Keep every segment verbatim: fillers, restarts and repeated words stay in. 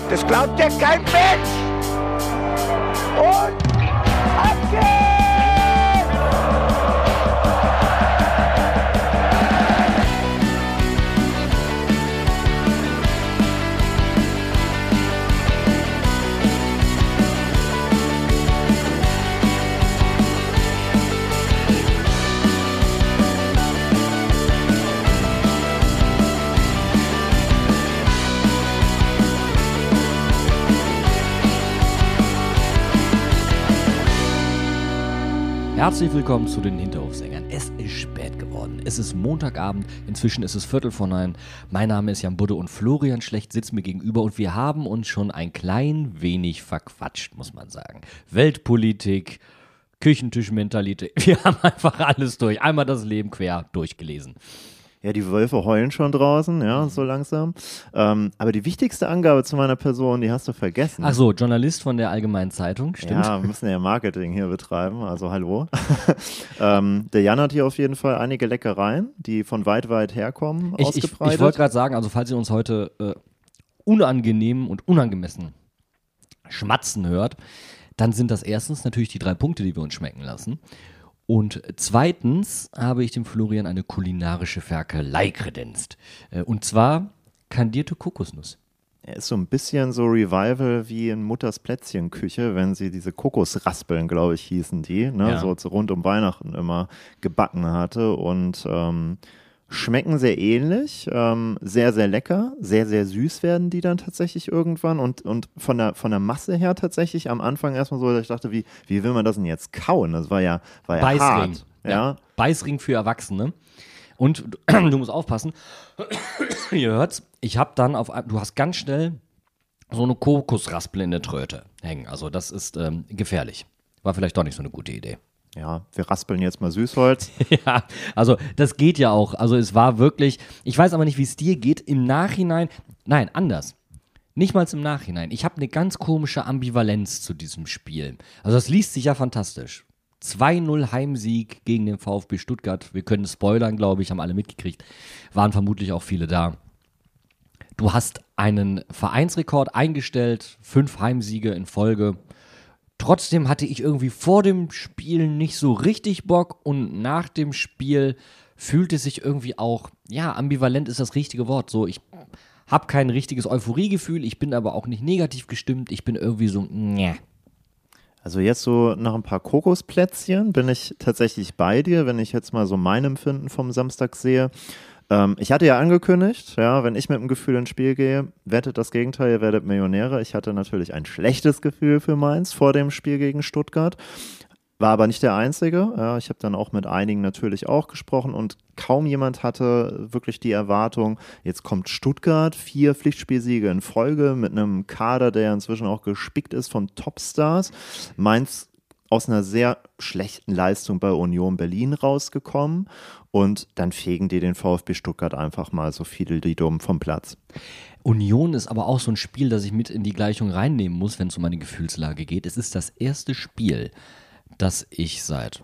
Das glaubt ja kein Mensch. Und ab geht's! Herzlich willkommen zu den Hinterhofsängern. Es ist spät geworden. Es ist Montagabend. Inzwischen ist es Viertel vor neun. Mein Name ist Jan Budde und Florian Schlecht sitzt mir gegenüber und wir haben uns schon ein klein wenig verquatscht, muss man sagen. Weltpolitik, Küchentischmentalität. Wir haben einfach alles durch. Einmal das Leben quer durchgelesen. Ja, die Wölfe heulen schon draußen, ja, so langsam. Ähm, aber die wichtigste Angabe zu meiner Person, die hast du vergessen. Ach so, Journalist von der Allgemeinen Zeitung, stimmt. Ja, wir müssen ja Marketing hier betreiben, also hallo. ähm, der Jan hat hier auf jeden Fall einige Leckereien, die von weit, weit herkommen, ich, ausgebreitet. Ich, ich wollte gerade sagen, also falls ihr uns heute äh, unangenehm und unangemessen schmatzen hört, dann sind das erstens natürlich die drei Punkte, die wir uns schmecken lassen. Und zweitens habe ich dem Florian eine kulinarische Ferkelei kredenzt. Und zwar kandierte Kokosnuss. Er ist so ein bisschen so Revival wie in Mutters Plätzchenküche, wenn sie diese Kokosraspeln, glaube ich, hießen die, ne? Ja. So, so rund um Weihnachten immer gebacken hatte und ähm, schmecken sehr ähnlich, ähm, sehr, sehr lecker, sehr, sehr süß werden die dann tatsächlich irgendwann und, und von, der, von der Masse her tatsächlich am Anfang erstmal so, dass ich dachte, wie, wie will man das denn jetzt kauen? Das war ja, war ja Beißring. hart. Ja. Ja. Beißring für Erwachsene. Und du musst aufpassen, ihr hört's, ich habe dann auf, du hast ganz schnell so eine Kokosraspel in der Tröte hängen. Also das ist ähm, gefährlich. War vielleicht doch nicht so eine gute Idee. Ja, wir raspeln jetzt mal Süßholz. Ja, also das geht ja auch. Also es war wirklich, ich weiß aber nicht, wie es dir geht. Im Nachhinein, nein, anders. Nicht mal im Nachhinein. Ich habe eine ganz komische Ambivalenz zu diesem Spiel. Also das liest sich ja fantastisch. zwei null Heimsieg gegen den VfB Stuttgart. Wir können spoilern, glaube ich, haben alle mitgekriegt. Waren vermutlich auch viele da. Du hast einen Vereinsrekord eingestellt, fünf Heimsiege in Folge. Trotzdem hatte ich irgendwie vor dem Spiel nicht so richtig Bock und nach dem Spiel fühlt es sich irgendwie auch, ja, ambivalent ist das richtige Wort. So, ich habe kein richtiges Euphoriegefühl, ich bin aber auch nicht negativ gestimmt, ich bin irgendwie so, ne. Also jetzt so nach ein paar Kokosplätzchen bin ich tatsächlich bei dir, wenn ich jetzt mal so mein Empfinden vom Samstag sehe. Ähm, ich hatte ja angekündigt, ja, wenn ich mit dem Gefühl ins Spiel gehe, wettet das Gegenteil, ihr werdet Millionäre. Ich hatte natürlich ein schlechtes Gefühl für Mainz vor dem Spiel gegen Stuttgart, war aber nicht der Einzige. Ja, ich habe dann auch mit einigen natürlich auch gesprochen und kaum jemand hatte wirklich die Erwartung, jetzt kommt Stuttgart, vier Pflichtspielsiege in Folge mit einem Kader, der inzwischen auch gespickt ist von Topstars. Mainz aus einer sehr schlechten Leistung bei Union Berlin rausgekommen und dann fegen die den VfB Stuttgart einfach mal so viel die dumm vom Platz. Union ist aber auch so ein Spiel, das ich mit in die Gleichung reinnehmen muss, wenn es um meine Gefühlslage geht. Es ist das erste Spiel, das ich seit,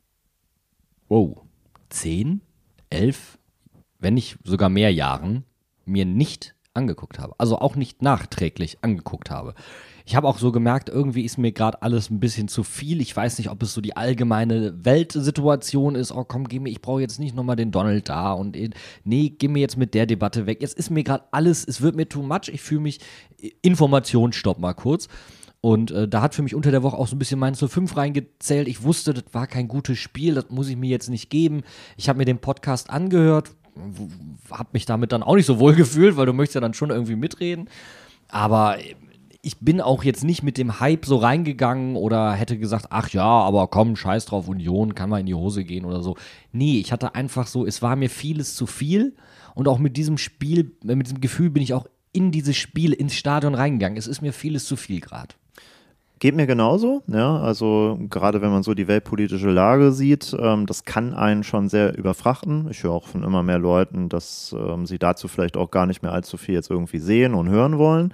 wow, zehn, elf, wenn nicht sogar mehr Jahren mir nicht angeguckt habe. Also auch nicht nachträglich angeguckt habe. Ich habe auch so gemerkt, irgendwie ist mir gerade alles ein bisschen zu viel. Ich weiß nicht, ob es so die allgemeine Weltsituation ist. Oh komm, geh mir, ich brauche jetzt nicht nochmal den Donald da und nee, geh mir jetzt mit der Debatte weg. Jetzt ist mir gerade alles, es wird mir too much. Ich fühle mich, Informationsstopp mal kurz. Und äh, da hat für mich unter der Woche auch so ein bisschen Mainz null fünf reingezählt. Ich wusste, das war kein gutes Spiel, das muss ich mir jetzt nicht geben. Ich habe mir den Podcast angehört, habe mich damit dann auch nicht so wohl gefühlt, weil du möchtest ja dann schon irgendwie mitreden. Aber ich bin auch jetzt nicht mit dem Hype so reingegangen oder hätte gesagt, ach ja, aber komm, scheiß drauf, Union, kann mal in die Hose gehen oder so. Nee, ich hatte einfach so, es war mir vieles zu viel und auch mit diesem Spiel, mit diesem Gefühl bin ich auch in dieses Spiel, ins Stadion reingegangen. Es ist mir vieles zu viel gerade. Geht mir genauso, ja, also gerade wenn man so die weltpolitische Lage sieht, ähm, das kann einen schon sehr überfrachten. Ich höre auch von immer mehr Leuten, dass ähm, sie dazu vielleicht auch gar nicht mehr allzu viel jetzt irgendwie sehen und hören wollen.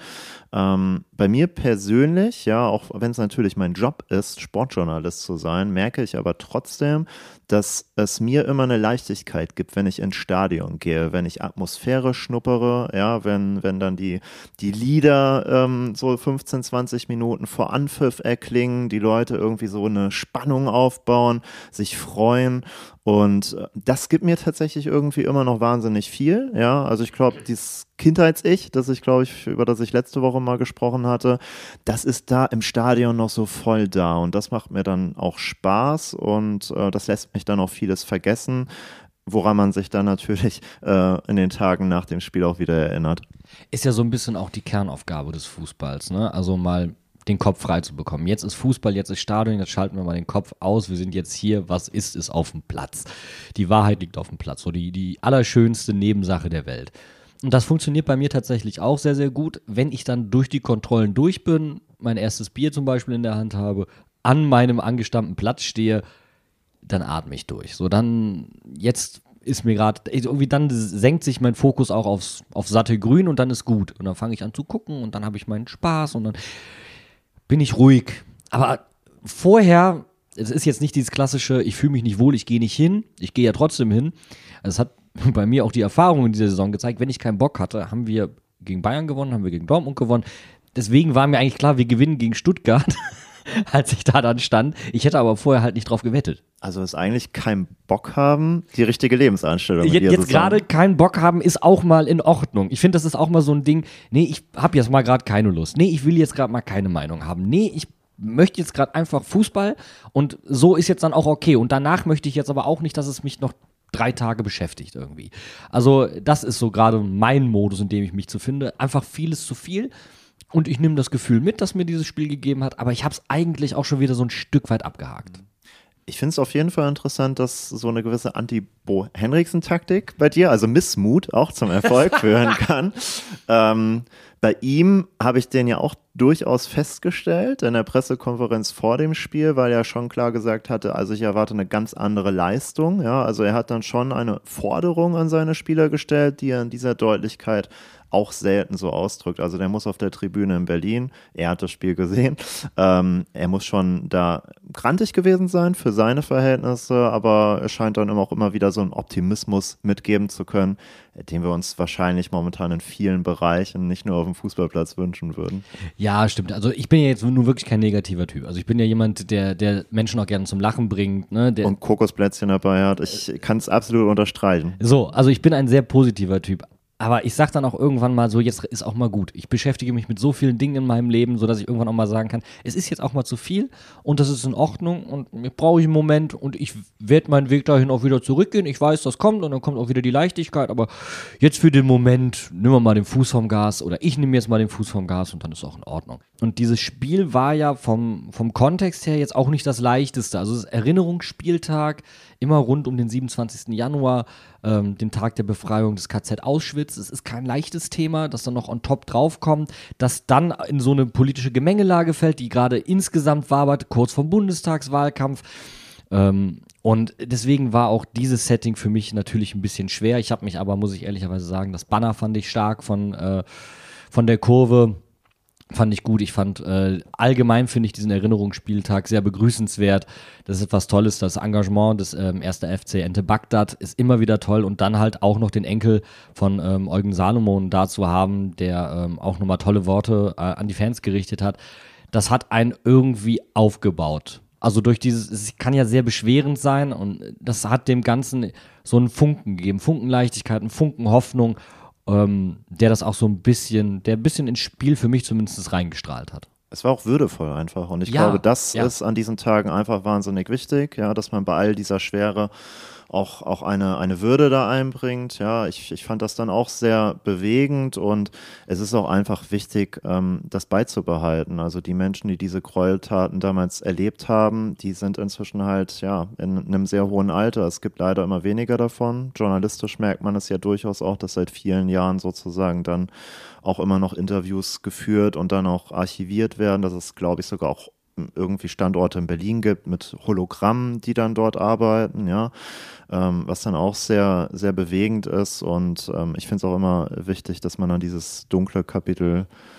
Ähm, bei mir persönlich, ja, auch wenn es natürlich mein Job ist, Sportjournalist zu sein, merke ich aber trotzdem, dass es mir immer eine Leichtigkeit gibt, wenn ich ins Stadion gehe, wenn ich Atmosphäre schnuppere, ja, wenn, wenn dann die, die Lieder ähm, so fünfzehn, zwanzig Minuten vor Anpfiff erklingen, die Leute irgendwie so eine Spannung aufbauen, sich freuen. Und das gibt mir tatsächlich irgendwie immer noch wahnsinnig viel, ja, also ich glaube, dieses Kindheits-Ich, das ich glaube ich, über das ich letzte Woche mal gesprochen hatte, das ist da im Stadion noch so voll da und das macht mir dann auch Spaß und äh, das lässt mich dann auch vieles vergessen, woran man sich dann natürlich äh, in den Tagen nach dem Spiel auch wieder erinnert. Ist ja so ein bisschen auch die Kernaufgabe des Fußballs, ne? Also mal den Kopf frei zu bekommen. Jetzt ist Fußball, jetzt ist Stadion, jetzt schalten wir mal den Kopf aus. Wir sind jetzt hier, was ist es auf dem Platz? Die Wahrheit liegt auf dem Platz, so die, die allerschönste Nebensache der Welt. Und das funktioniert bei mir tatsächlich auch sehr, sehr gut, wenn ich dann durch die Kontrollen durch bin, mein erstes Bier zum Beispiel in der Hand habe, an meinem angestammten Platz stehe, dann atme ich durch. So, dann, jetzt ist mir gerade, irgendwie dann senkt sich mein Fokus auch aufs, auf satte Grün und dann ist gut. Und dann fange ich an zu gucken und dann habe ich meinen Spaß und dann bin ich ruhig. Aber vorher, es ist jetzt nicht dieses klassische, ich fühle mich nicht wohl, ich gehe nicht hin, ich gehe ja trotzdem hin. Es hat bei mir auch die Erfahrung in dieser Saison gezeigt, wenn ich keinen Bock hatte, haben wir gegen Bayern gewonnen, haben wir gegen Dortmund gewonnen. Deswegen war mir eigentlich klar, wir gewinnen gegen Stuttgart, als ich da dann stand. Ich hätte aber vorher halt nicht drauf gewettet. Also ist eigentlich kein Bock haben, die richtige Lebenseinstellung. Jetzt, jetzt gerade keinen Bock haben, ist auch mal in Ordnung. Ich finde, das ist auch mal so ein Ding, nee, ich habe jetzt mal gerade keine Lust. Nee, ich will jetzt gerade mal keine Meinung haben. Nee, ich möchte jetzt gerade einfach Fußball und so ist jetzt dann auch okay. Und danach möchte ich jetzt aber auch nicht, dass es mich noch drei Tage beschäftigt irgendwie. Also das ist so gerade mein Modus, in dem ich mich zu finde. Einfach vieles zu viel. Und ich nehme das Gefühl mit, das mir dieses Spiel gegeben hat, aber ich habe es eigentlich auch schon wieder so ein Stück weit abgehakt. Ich finde es auf jeden Fall interessant, dass so eine gewisse Anti-Bo-Henriksen-Taktik bei dir, also Missmut, auch zum Erfolg führen kann. Ähm, bei ihm habe ich den ja auch durchaus festgestellt in der Pressekonferenz vor dem Spiel, weil er schon klar gesagt hatte, also ich erwarte eine ganz andere Leistung. Ja, also er hat dann schon eine Forderung an seine Spieler gestellt, die er in dieser Deutlichkeit auch selten so ausdrückt. Also der muss auf der Tribüne in Berlin, er hat das Spiel gesehen, ähm, er muss schon da grantig gewesen sein für seine Verhältnisse, aber es scheint dann immer auch immer wieder so einen Optimismus mitgeben zu können, den wir uns wahrscheinlich momentan in vielen Bereichen, nicht nur auf dem Fußballplatz, wünschen würden. Ja, stimmt. Also ich bin ja jetzt nur wirklich kein negativer Typ. Also ich bin ja jemand, der, der Menschen auch gerne zum Lachen bringt. Ne? Der, und Kokosplätzchen dabei hat. Ich kann es absolut unterstreichen. So, also ich bin ein sehr positiver Typ. Aber ich sag dann auch irgendwann mal so, jetzt ist auch mal gut. Ich beschäftige mich mit so vielen Dingen in meinem Leben, sodass ich irgendwann auch mal sagen kann, es ist jetzt auch mal zu viel und das ist in Ordnung und ich brauche einen Moment und ich werde meinen Weg dahin auch wieder zurückgehen. Ich weiß, das kommt und dann kommt auch wieder die Leichtigkeit, aber jetzt für den Moment nehmen wir mal den Fuß vom Gas oder ich nehme jetzt mal den Fuß vom Gas und dann ist auch in Ordnung. Und dieses Spiel war ja vom, vom Kontext her jetzt auch nicht das Leichteste. Also das Erinnerungsspieltag, immer rund um den siebenundzwanzigsten Januar, ähm, den Tag der Befreiung des K Z Auschwitz. Es ist kein leichtes Thema, das dann noch on top draufkommt, das dann in so eine politische Gemengelage fällt, die gerade insgesamt wabert, kurz vom Bundestagswahlkampf. Ähm, und deswegen war auch dieses Setting für mich natürlich ein bisschen schwer. Ich habe mich aber, muss ich ehrlicherweise sagen, das Banner fand ich stark von, äh, von der Kurve. Fand ich gut. Ich fand, äh, allgemein finde ich diesen Erinnerungsspieltag sehr begrüßenswert. Das ist was Tolles. Das Engagement des ähm, ersten F C Ente Bagdad ist immer wieder toll. Und dann halt auch noch den Enkel von ähm, Eugen Salomon da zu haben, der ähm, auch nochmal tolle Worte äh, an die Fans gerichtet hat. Das hat einen irgendwie aufgebaut. Also durch dieses, es kann ja sehr beschwerend sein und das hat dem Ganzen so einen Funken gegeben. Funkenleichtigkeit, einen Funken Hoffnung. Ähm, der das auch so ein bisschen, der ein bisschen ins Spiel für mich zumindest reingestrahlt hat. Es war auch würdevoll einfach und ich ja, glaube, das ja. ist an diesen Tagen einfach wahnsinnig wichtig, ja, dass man bei all dieser Schwere auch, auch eine, eine Würde da einbringt. Ja, ich, ich fand das dann auch sehr bewegend und es ist auch einfach wichtig, ähm, das beizubehalten. Also die Menschen, die diese Gräueltaten damals erlebt haben, die sind inzwischen halt ja in einem sehr hohen Alter. Es gibt leider immer weniger davon. Journalistisch merkt man es ja durchaus auch, dass seit vielen Jahren sozusagen dann auch immer noch Interviews geführt und dann auch archiviert werden. Das ist, glaube ich, sogar auch irgendwie Standorte in Berlin gibt mit Hologrammen, die dann dort arbeiten, ja, ähm, was dann auch sehr, sehr bewegend ist und ähm, ich finde es auch immer wichtig, dass man dann dieses dunkle Kapitel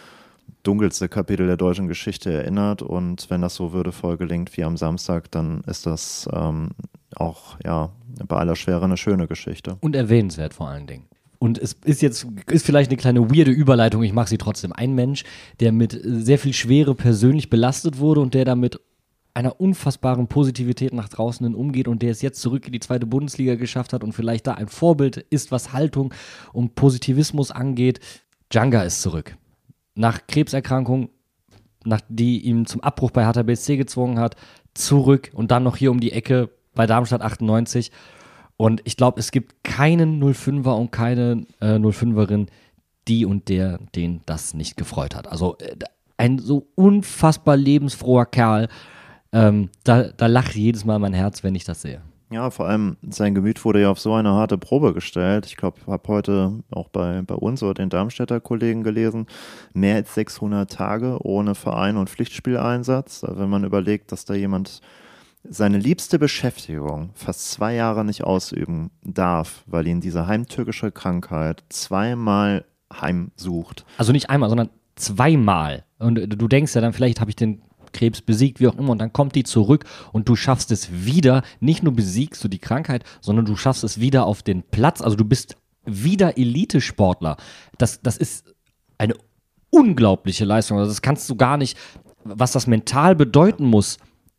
dunkelste Kapitel der deutschen Geschichte erinnert. Und wenn das so würdevoll gelingt wie am Samstag, dann ist das ähm, auch ja bei aller Schwere eine schöne Geschichte. Und erwähnenswert vor allen Dingen. Und es ist jetzt, ist vielleicht eine kleine weirde Überleitung, ich mache sie trotzdem. Ein Mensch, der mit sehr viel Schwere persönlich belastet wurde und der damit einer unfassbaren Positivität nach draußen hin umgeht und der es jetzt zurück in die zweite Bundesliga geschafft hat und vielleicht da ein Vorbild ist, was Haltung und Positivismus angeht. Djanga ist zurück. Nach Krebserkrankung, nach die ihn zum Abbruch bei Hertha B S C gezwungen hat, zurück und dann noch hier um die Ecke bei Darmstadt achtundneunzig. Und ich glaube, es gibt keinen null fünfer und keine äh, null fünferin, die und der, den das nicht gefreut hat. Also äh, ein so unfassbar lebensfroher Kerl. Ähm, da, da lacht jedes Mal mein Herz, wenn ich das sehe. Ja, vor allem sein Gemüt wurde ja auf so eine harte Probe gestellt. Ich glaube, ich habe heute auch bei, bei uns oder den Darmstädter Kollegen gelesen, mehr als sechshundert Tage ohne Verein und Pflichtspieleinsatz. Wenn man überlegt, dass da jemand seine liebste Beschäftigung fast zwei Jahre nicht ausüben darf, weil ihn diese heimtückische Krankheit zweimal heimsucht. Also nicht einmal, sondern zweimal. Und du denkst ja dann, vielleicht habe ich den Krebs besiegt, wie auch immer, und dann kommt die zurück und du schaffst es wieder, nicht nur besiegst du die Krankheit, sondern du schaffst es wieder auf den Platz, also du bist wieder Elitesportler. Das, das ist eine unglaubliche Leistung, also das kannst du gar nicht, was das mental bedeuten muss,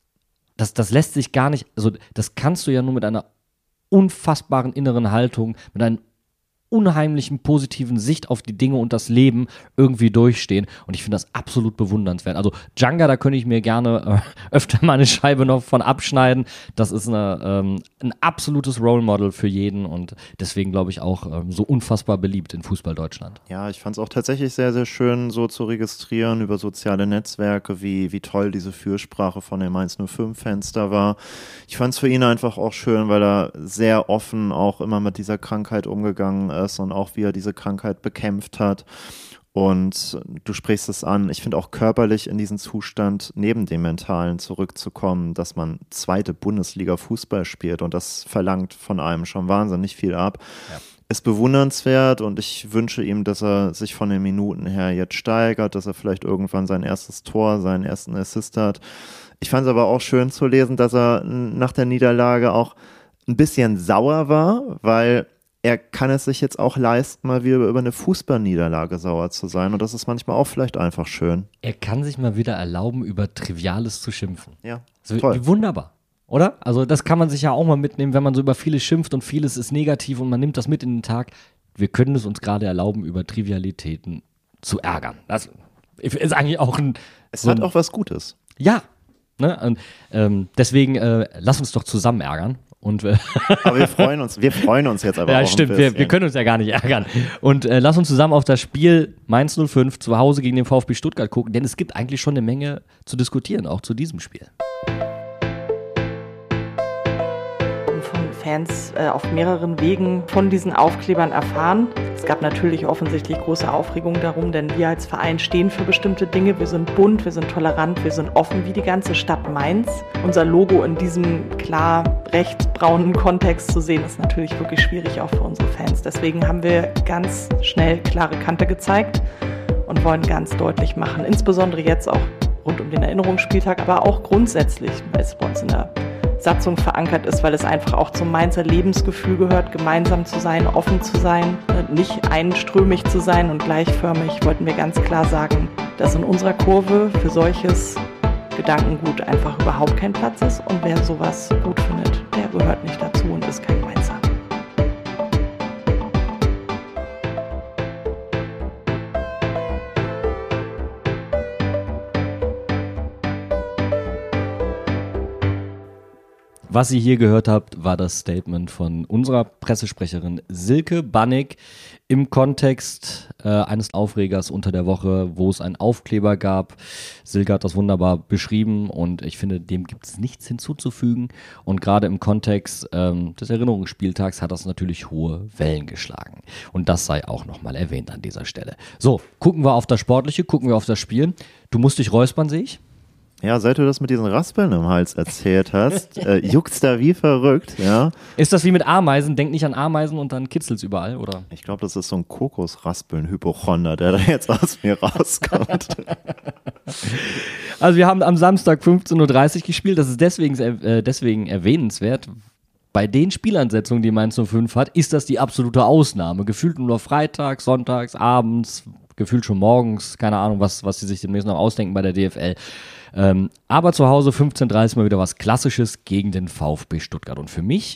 das, das lässt sich gar nicht, also das kannst du ja nur mit einer unfassbaren inneren Haltung, mit einem unheimlichen positiven Sicht auf die Dinge und das Leben irgendwie durchstehen. Und ich finde das absolut bewundernswert. Also Djanga, da könnte ich mir gerne äh, öfter mal eine Scheibe noch von abschneiden. Das ist eine, ähm, ein absolutes Role Model für jeden und deswegen glaube ich auch ähm, so unfassbar beliebt in Fußball Deutschland. Ja, ich fand es auch tatsächlich sehr, sehr schön, so zu registrieren über soziale Netzwerke, wie, wie toll diese Fürsprache von den Mainz null fünf-Fans da war. Ich fand es für ihn einfach auch schön, weil er sehr offen auch immer mit dieser Krankheit umgegangen ist und auch wie er diese Krankheit bekämpft hat. Und du sprichst es an, ich finde auch körperlich in diesen Zustand neben dem Mentalen zurückzukommen, dass man zweite Bundesliga Fußball spielt und das verlangt von einem schon wahnsinnig viel ab. Ja. Ist bewundernswert und ich wünsche ihm, dass er sich von den Minuten her jetzt steigert, dass er vielleicht irgendwann sein erstes Tor, seinen ersten Assist hat. Ich fand es aber auch schön zu lesen, dass er nach der Niederlage auch ein bisschen sauer war, weil er kann es sich jetzt auch leisten, mal wieder über eine Fußballniederlage sauer zu sein. Und das ist manchmal auch vielleicht einfach schön. Er kann sich mal wieder erlauben, über Triviales zu schimpfen. Ja, so, toll. Wie wunderbar, oder? Also das kann man sich ja auch mal mitnehmen, wenn man so über vieles schimpft und vieles ist negativ und man nimmt das mit in den Tag. Wir können es uns gerade erlauben, über Trivialitäten zu ärgern. Das ist eigentlich auch ein... Es so hat ein, auch was Gutes. Ja, ne? Und, ähm, deswegen äh, lass uns doch zusammen ärgern. Und, äh, aber wir freuen uns, wir freuen uns jetzt aber ja, auch stimmt, ein wir, bisschen. wir können uns ja gar nicht ärgern. Und äh, lass uns zusammen auf das Spiel Mainz null fünf zu Hause gegen den VfB Stuttgart gucken, denn es gibt eigentlich schon eine Menge zu diskutieren, auch zu diesem Spiel. Von Fans äh, auf mehreren Wegen von diesen Aufklebern erfahren. Es gab natürlich offensichtlich große Aufregung darum, denn wir als Verein stehen für bestimmte Dinge. Wir sind bunt, wir sind tolerant, wir sind offen wie die ganze Stadt Mainz. Unser Logo in diesem klar rechtsbraunen Kontext zu sehen, ist natürlich wirklich schwierig auch für unsere Fans. Deswegen haben wir ganz schnell klare Kante gezeigt und wollen ganz deutlich machen, insbesondere jetzt auch rund um den Erinnerungsspieltag, aber auch grundsätzlich, weil es bei uns in der Satzung verankert ist, weil es einfach auch zum Mainzer Lebensgefühl gehört, gemeinsam zu sein, offen zu sein, nicht einströmig zu sein und gleichförmig, wollten wir ganz klar sagen, dass in unserer Kurve für solches Gedankengut einfach überhaupt kein Platz ist und wer sowas gut findet, der gehört nicht dazu und ist kein Mainzer. Was ihr hier gehört habt, war das Statement von unserer Pressesprecherin Silke Bannig im Kontext äh, eines Aufregers unter der Woche, wo es einen Aufkleber gab. Silke hat das wunderbar beschrieben und ich finde, dem gibt es nichts hinzuzufügen. Und gerade im Kontext ähm, des Erinnerungsspieltags hat das natürlich hohe Wellen geschlagen. Und das sei auch nochmal erwähnt an dieser Stelle. So, gucken wir auf das Sportliche, gucken wir auf das Spiel. Du musst dich räuspern, sehe ich. Ja, seit du das mit diesen Raspeln im Hals erzählt hast, äh, juckt's da wie verrückt, ja. Ist das wie mit Ameisen? Denk nicht an Ameisen und dann kitzelt's überall, oder? Ich glaube, das ist so ein Kokosraspeln-Hypochonder, der da jetzt aus mir rauskommt. Also wir haben am Samstag fünfzehn Uhr dreißig gespielt, das ist deswegen, äh, deswegen erwähnenswert. Bei den Spielansetzungen, die Mainz null fünf hat, ist das die absolute Ausnahme. Gefühlt nur freitags, sonntags, abends, gefühlt schon morgens, keine Ahnung, was, was sie sich demnächst noch ausdenken bei der D F L. Ähm, aber zu Hause fünfzehn Uhr dreißig mal wieder was Klassisches gegen den VfB Stuttgart. Und für mich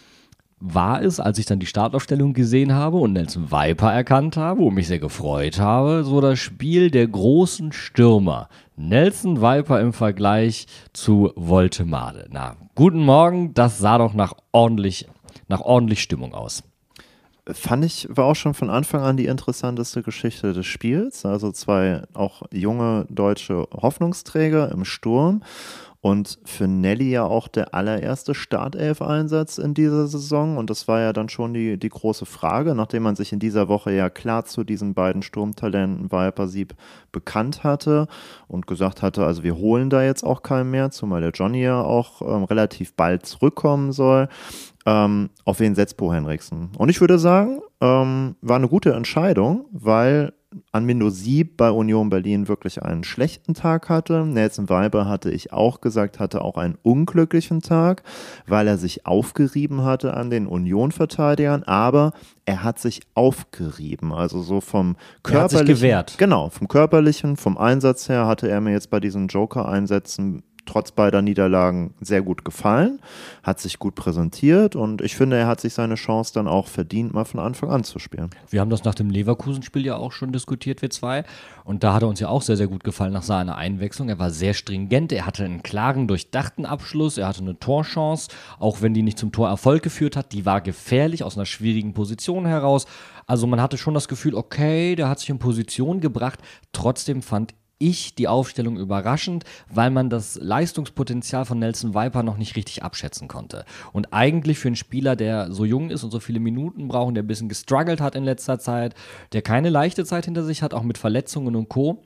war es, als ich dann die Startaufstellung gesehen habe und Nelson Viper erkannt habe und mich sehr gefreut habe, so das Spiel der großen Stürmer. Nelson Viper im Vergleich zu Woltemade. Na, guten Morgen, das sah doch nach ordentlich, nach ordentlich Stimmung aus. Fand ich, war auch schon von Anfang an die interessanteste Geschichte des Spiels. Also zwei auch junge deutsche Hoffnungsträger im Sturm. Und für Nelly ja auch der allererste Startelf-Einsatz in dieser Saison. Und das war ja dann schon die, die große Frage, nachdem man sich in dieser Woche ja klar zu diesen beiden Sturmtalenten Viper Sieb bekannt hatte und gesagt hatte, also wir holen da jetzt auch keinen mehr, zumal der Johnny ja auch ähm, relativ bald zurückkommen soll. Ähm, auf wen setzt Bo Henriksen? Und ich würde sagen, ähm, war eine gute Entscheidung, weil Armindo Sieb bei Union Berlin wirklich einen schlechten Tag hatte. Nelson Viper, hatte ich auch gesagt, hatte auch einen unglücklichen Tag, weil er sich aufgerieben hatte an den Union-Verteidigern, aber er hat sich aufgerieben, also so vom körperlichen. Er hat sich gewehrt. Genau, vom körperlichen, vom Einsatz her hatte er mir jetzt bei diesen Joker-Einsätzen trotz beider Niederlagen sehr gut gefallen, hat sich gut präsentiert und ich finde, er hat sich seine Chance dann auch verdient, mal von Anfang an zu spielen. Wir haben das nach dem Leverkusen-Spiel ja auch schon diskutiert, wir zwei, und da hat er uns ja auch sehr, sehr gut gefallen nach seiner Einwechslung. Er war sehr stringent, er hatte einen klaren, durchdachten Abschluss, er hatte eine Torchance, auch wenn die nicht zum Torerfolg geführt hat, die war gefährlich aus einer schwierigen Position heraus. Also man hatte schon das Gefühl, okay, der hat sich in Position gebracht, trotzdem fand ich, ich die Aufstellung überraschend, weil man das Leistungspotenzial von Nelson Viper noch nicht richtig abschätzen konnte. Und eigentlich für einen Spieler, der so jung ist und so viele Minuten braucht und der ein bisschen gestruggelt hat in letzter Zeit, der keine leichte Zeit hinter sich hat, auch mit Verletzungen und Co.,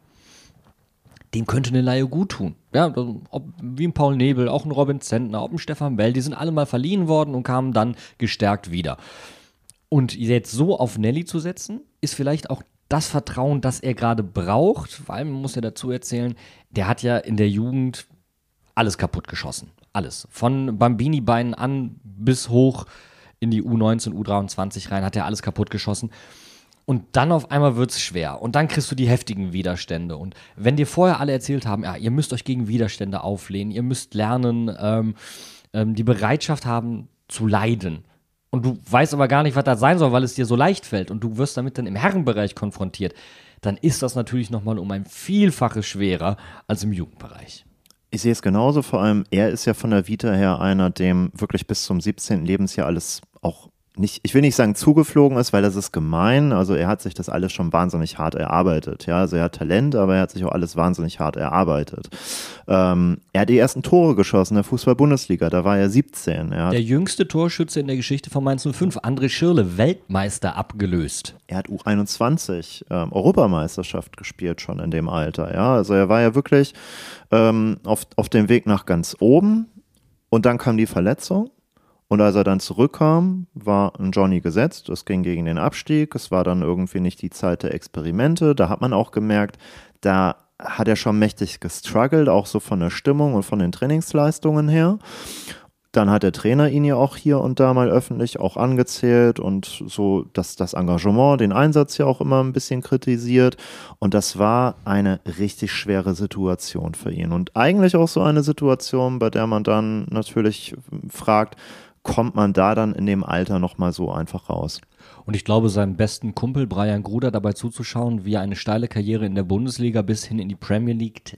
dem könnte eine Leihe gut tun. Ja, ob, wie ein Paul Nebel, auch ein Robin Zentner, auch ein Stefan Bell, die sind alle mal verliehen worden und kamen dann gestärkt wieder. Und jetzt so auf Nelly zu setzen, ist vielleicht auch das Vertrauen, das er gerade braucht, weil man muss ja dazu erzählen, der hat ja in der Jugend alles kaputt geschossen. Alles. Von Bambini-Beinen an bis hoch in die U neunzehn, U dreiundzwanzig rein, hat er alles kaputt geschossen. Und dann auf einmal wird es schwer. Und dann kriegst du die heftigen Widerstände. Und wenn dir vorher alle erzählt haben, ja, ihr müsst euch gegen Widerstände auflehnen, ihr müsst lernen, ähm, ähm, die Bereitschaft haben zu leiden. Und du weißt aber gar nicht, was das sein soll, weil es dir so leicht fällt und du wirst damit dann im Herrenbereich konfrontiert, dann ist das natürlich nochmal um ein Vielfaches schwerer als im Jugendbereich. Ich sehe es genauso, vor allem er ist ja von der Vita her einer, dem wirklich bis zum siebzehnten Lebensjahr alles auch nicht, ich will nicht sagen zugeflogen ist, weil das ist gemein, also er hat sich das alles schon wahnsinnig hart erarbeitet, ja, also er hat Talent, aber er hat sich auch alles wahnsinnig hart erarbeitet. Ähm, er hat die ersten Tore geschossen in der Fußball-Bundesliga, da war er siebzehn. Er hat, der jüngste Torschütze in der Geschichte von Mainz null fünf, André Schirle, Weltmeister abgelöst. Er hat U einundzwanzig ähm, Europameisterschaft gespielt schon in dem Alter, ja, also er war ja wirklich ähm, auf, auf dem Weg nach ganz oben und dann kam die Verletzung. Und als er dann zurückkam, war ein Johnny gesetzt. Es ging gegen den Abstieg. Es war dann irgendwie nicht die Zeit der Experimente. Da hat man auch gemerkt, da hat er schon mächtig gestruggelt, auch so von der Stimmung und von den Trainingsleistungen her. Dann hat der Trainer ihn ja auch hier und da mal öffentlich auch angezählt und so das, das Engagement, den Einsatz ja auch immer ein bisschen kritisiert. Und das war eine richtig schwere Situation für ihn. Und eigentlich auch so eine Situation, bei der man dann natürlich fragt, kommt man da dann in dem Alter nochmal so einfach raus? Und ich glaube, seinem besten Kumpel Brian Gruder dabei zuzuschauen, wie er eine steile Karriere in der Bundesliga bis hin in die Premier League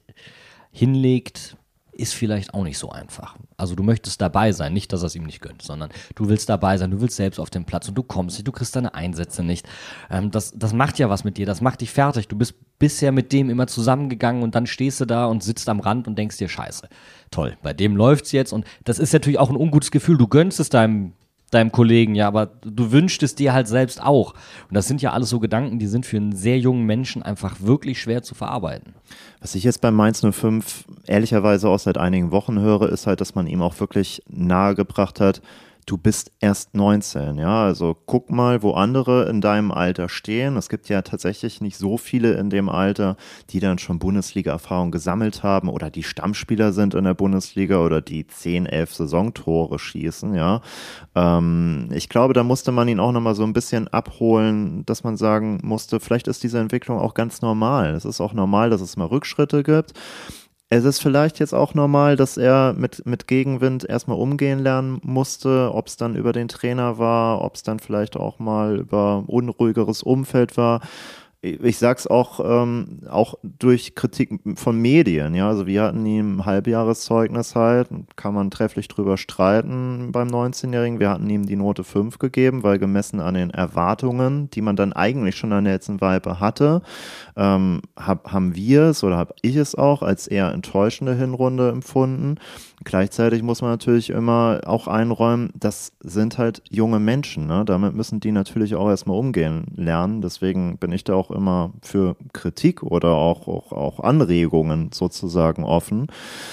hinlegt, ist vielleicht auch nicht so einfach. Also du möchtest dabei sein, nicht, dass er es ihm nicht gönnt, sondern du willst dabei sein, du willst selbst auf den Platz und du kommst nicht, du kriegst deine Einsätze nicht. Ähm, das, das macht ja was mit dir, das macht dich fertig. Du bist bisher mit dem immer zusammengegangen und dann stehst du da und sitzt am Rand und denkst dir, scheiße, toll, bei dem läuft's jetzt und das ist natürlich auch ein ungutes Gefühl. Du gönnst es deinem deinem Kollegen, ja, aber du wünschst es dir halt selbst auch. Und das sind ja alles so Gedanken, die sind für einen sehr jungen Menschen einfach wirklich schwer zu verarbeiten. Was ich jetzt bei Mainz null fünf ehrlicherweise auch seit einigen Wochen höre, ist halt, dass man ihm auch wirklich nahegebracht hat, du bist erst neunzehn, ja, also guck mal, wo andere in deinem Alter stehen. Es gibt ja tatsächlich nicht so viele in dem Alter, die dann schon Bundesliga-Erfahrung gesammelt haben oder die Stammspieler sind in der Bundesliga oder die zehn, elf Saisontore schießen, ja. Ähm, ich glaube, da musste man ihn auch nochmal so ein bisschen abholen, dass man sagen musste, vielleicht ist diese Entwicklung auch ganz normal. Es ist auch normal, dass es mal Rückschritte gibt. Es ist vielleicht jetzt auch normal, dass er mit, mit Gegenwind erstmal umgehen lernen musste, ob es dann über den Trainer war, ob es dann vielleicht auch mal über unruhigeres Umfeld war. Ich sag's auch, ähm, auch durch Kritik von Medien, ja, also wir hatten ihm ein Halbjahreszeugnis halt, kann man trefflich drüber streiten beim neunzehnjährigen, wir hatten ihm die Note fünf gegeben, weil gemessen an den Erwartungen, die man dann eigentlich schon an Nelson Viper hatte, ähm, hab, haben wir es oder habe ich es auch als eher enttäuschende Hinrunde empfunden. Gleichzeitig muss man natürlich immer auch einräumen, das sind halt junge Menschen, ne? Damit müssen die natürlich auch erstmal umgehen lernen. Deswegen bin ich da auch immer für Kritik oder auch, auch, auch Anregungen sozusagen offen.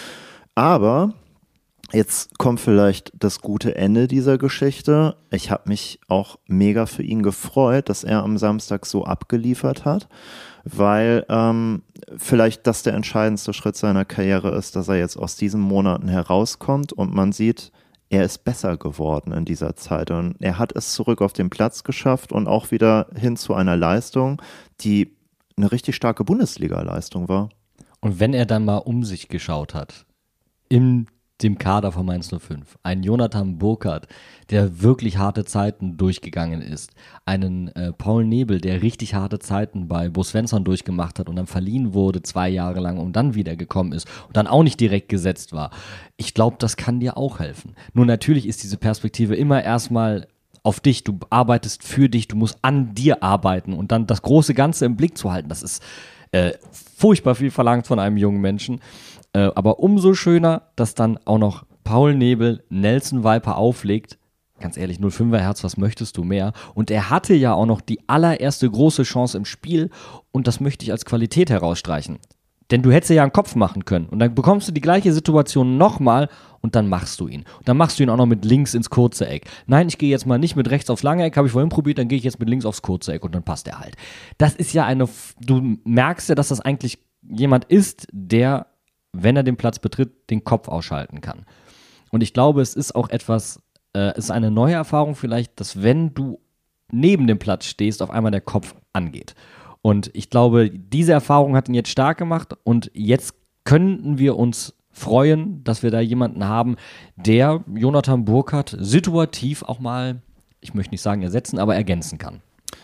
Aber jetzt kommt vielleicht das gute Ende dieser Geschichte. Ich habe mich auch mega für ihn gefreut, dass er am Samstag so abgeliefert hat, weil ähm, vielleicht das der entscheidendste Schritt seiner Karriere ist, dass er jetzt aus diesen Monaten herauskommt und man sieht, er ist besser geworden in dieser Zeit und er hat es zurück auf den Platz geschafft und auch wieder hin zu einer Leistung, die eine richtig starke Bundesliga-Leistung war. Und wenn er dann mal um sich geschaut hat, in dem Kader von Mainz null fünf, einen Jonathan Burkhardt, der wirklich harte Zeiten durchgegangen ist, einen äh, Paul Nebel, der richtig harte Zeiten bei Bo Svensson durchgemacht hat und dann verliehen wurde zwei Jahre lang und dann wieder gekommen ist und dann auch nicht direkt gesetzt war. Ich glaube, das kann dir auch helfen. Nur natürlich ist diese Perspektive immer erstmal auf dich, du arbeitest für dich, du musst an dir arbeiten und dann das große Ganze im Blick zu halten, das ist äh, furchtbar viel verlangt von einem jungen Menschen. Äh, aber umso schöner, dass dann auch noch Paul Nebel Nelson Viper auflegt. Ganz ehrlich, null fünfer Herz, was möchtest du mehr? Und er hatte ja auch noch die allererste große Chance im Spiel und das möchte ich als Qualität herausstreichen. Denn du hättest ja einen Kopf machen können und dann bekommst du die gleiche Situation nochmal und dann machst du ihn. Und dann machst du ihn auch noch mit links ins kurze Eck. Nein, ich gehe jetzt mal nicht mit rechts aufs lange Eck, habe ich vorhin probiert, dann gehe ich jetzt mit links aufs kurze Eck und dann passt er halt. Das ist ja eine, du merkst ja, dass das eigentlich jemand ist, der, wenn er den Platz betritt, den Kopf ausschalten kann. Und ich glaube, es ist auch etwas, äh, es ist eine neue Erfahrung vielleicht, dass wenn du neben dem Platz stehst, auf einmal der Kopf angeht. Und ich glaube, diese Erfahrung hat ihn jetzt stark gemacht und jetzt könnten wir uns freuen, dass wir da jemanden haben, der Jonathan Burkhardt situativ auch mal, ich möchte nicht sagen ersetzen, aber ergänzen kann.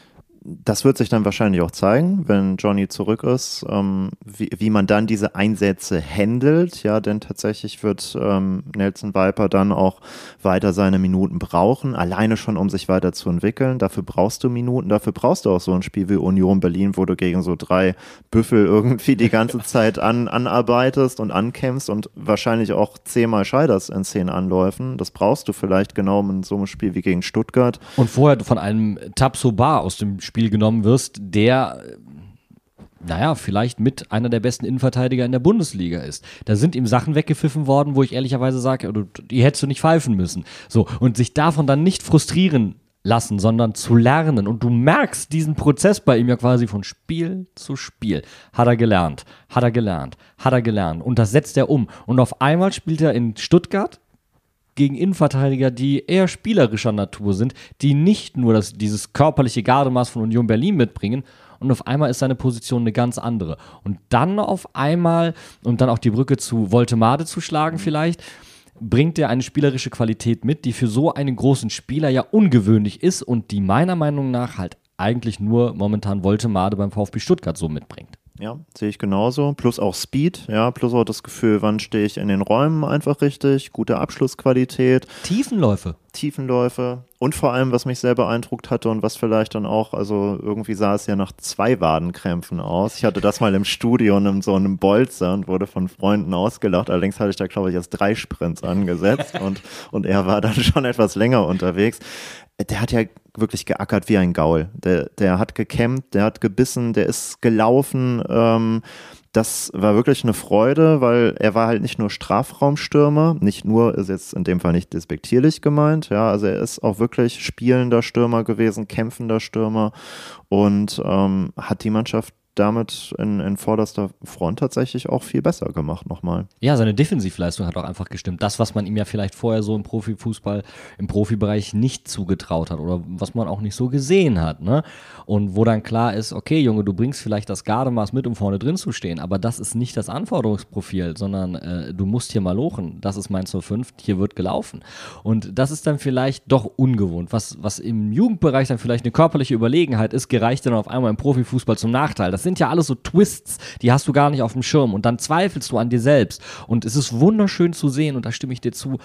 Das wird sich dann wahrscheinlich auch zeigen, wenn Johnny zurück ist, ähm, wie, wie man dann diese Einsätze handelt, ja, denn tatsächlich wird ähm, Nelson Viper dann auch weiter seine Minuten brauchen, alleine schon, um sich weiterzuentwickeln. Dafür brauchst du Minuten, dafür brauchst du auch so ein Spiel wie Union Berlin, wo du gegen so drei Büffel irgendwie die ganze Zeit an, anarbeitest und ankämpfst und wahrscheinlich auch zehnmal scheiterst in zehn Anläufen. Das brauchst du vielleicht genau in so einem Spiel wie gegen Stuttgart. Und vorher von einem Tabsoba aus dem Spiel Spiel genommen wirst, der, naja, vielleicht mit einer der besten Innenverteidiger in der Bundesliga ist. Da sind ihm Sachen weggepfiffen worden, wo ich ehrlicherweise sage, die hättest du nicht pfeifen müssen. So, und sich davon dann nicht frustrieren lassen, sondern zu lernen. Und du merkst diesen Prozess bei ihm ja quasi von Spiel zu Spiel. Hat er gelernt, hat er gelernt, hat er gelernt. Und das setzt er um. Und auf einmal spielt er in Stuttgart gegen Innenverteidiger, die eher spielerischer Natur sind, die nicht nur das, dieses körperliche Gardemaß von Union Berlin mitbringen und auf einmal ist seine Position eine ganz andere. Und dann auf einmal, und dann auch die Brücke zu Woltemade zu schlagen vielleicht, bringt er eine spielerische Qualität mit, die für so einen großen Spieler ja ungewöhnlich ist und die meiner Meinung nach halt eigentlich nur momentan Woltemade beim VfB Stuttgart so mitbringt. Ja, sehe ich genauso. Plus auch Speed, ja, plus auch das Gefühl, wann stehe ich in den Räumen einfach richtig, gute Abschlussqualität. Tiefenläufe. Tiefenläufe und vor allem, was mich sehr beeindruckt hatte und was vielleicht dann auch, also irgendwie sah es ja nach zwei Wadenkrämpfen aus. Ich hatte das mal im Studio in so einem Bolzer und wurde von Freunden ausgelacht. Allerdings hatte ich da, glaube ich, erst drei Sprints angesetzt und, und er war dann schon etwas länger unterwegs. Der hat ja wirklich geackert wie ein Gaul. Der, der hat gekämpft, der hat gebissen, der ist gelaufen. Ähm, das war wirklich eine Freude, weil er war halt nicht nur Strafraumstürmer, nicht nur, ist jetzt in dem Fall nicht despektierlich gemeint, ja, also er ist auch wirklich spielender Stürmer gewesen, kämpfender Stürmer und ähm, hat die Mannschaft damit in, in vorderster Front tatsächlich auch viel besser gemacht nochmal. Ja, seine Defensivleistung hat auch einfach gestimmt. Das, was man ihm ja vielleicht vorher so im Profifußball, im Profibereich nicht zugetraut hat oder was man auch nicht so gesehen hat, ne? Und wo dann klar ist, okay, Junge, du bringst vielleicht das Gardemaß mit, um vorne drin zu stehen, aber das ist nicht das Anforderungsprofil, sondern äh, du musst hier mal lochen. Das ist Mainz null fünf, hier wird gelaufen. Und das ist dann vielleicht doch ungewohnt. Was, was im Jugendbereich dann vielleicht eine körperliche Überlegenheit ist, gereicht dann auf einmal im Profifußball zum Nachteil. Das sind ja alles so Twists, die hast du gar nicht auf dem Schirm und dann zweifelst du an dir selbst und es ist wunderschön zu sehen und da stimme ich dir zu,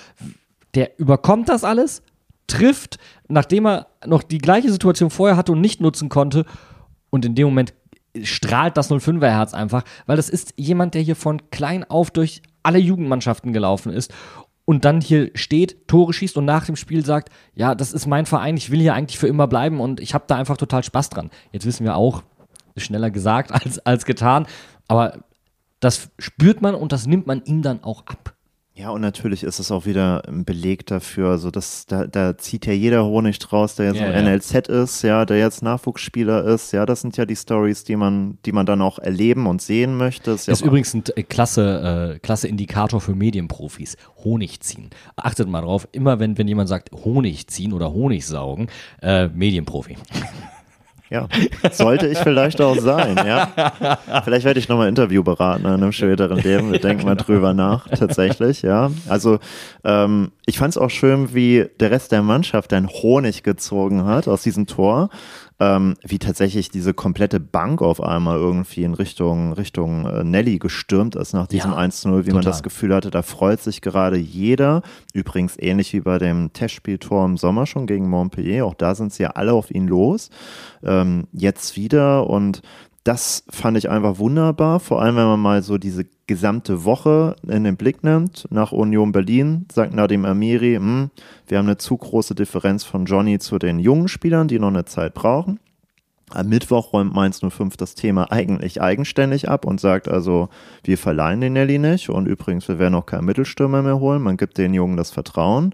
der überkommt das alles, trifft, nachdem er noch die gleiche Situation vorher hatte und nicht nutzen konnte und in dem Moment strahlt das null fünfer Herz einfach, weil das ist jemand, der hier von klein auf durch alle Jugendmannschaften gelaufen ist und dann hier steht, Tore schießt und nach dem Spiel sagt, ja, das ist mein Verein, ich will hier eigentlich für immer bleiben und ich habe da einfach total Spaß dran. Jetzt wissen wir auch, schneller gesagt als, als getan, aber das spürt man und das nimmt man ihm dann auch ab. Ja, und natürlich ist es auch wieder ein Beleg dafür, also das, da, da zieht ja jeder Honig draus, der jetzt ja, im ja. N L Z ist, ja, der jetzt Nachwuchsspieler ist, ja, das sind ja die Stories, die man, die man dann auch erleben und sehen möchte. Das ist, ist ja übrigens ein äh, klasse, äh, klasse Indikator für Medienprofis. Honig ziehen. Achtet mal drauf, immer wenn, wenn jemand sagt Honig ziehen oder Honig saugen, äh, Medienprofi. Ja, sollte ich vielleicht auch sein, ja. Vielleicht werde ich nochmal Interviewberater in einem späteren Leben. Wir denken mal drüber nach, tatsächlich, ja. Also ähm, ich fand es auch schön, wie der Rest der Mannschaft dann Honig gezogen hat aus diesem Tor. Ähm, wie tatsächlich diese komplette Bank auf einmal irgendwie in Richtung, Richtung äh, Nelly gestürmt ist nach diesem Ja, eins zu null, wie total. man das Gefühl hatte, da freut sich gerade jeder. Übrigens ähnlich wie bei dem Testspieltor im Sommer schon gegen Montpellier, auch da sind sie ja alle auf ihn los. Ähm, jetzt wieder und das fand ich einfach wunderbar, vor allem wenn man mal so diese gesamte Woche in den Blick nimmt. Nach Union Berlin sagt Nadim Amiri, hm, wir haben eine zu große Differenz von Johnny zu den jungen Spielern, die noch eine Zeit brauchen. Am Mittwoch räumt Mainz null fünf das Thema eigentlich eigenständig ab und sagt also, wir verleihen den Nelly nicht und übrigens, wir werden auch keinen Mittelstürmer mehr holen, man gibt den Jungen das Vertrauen.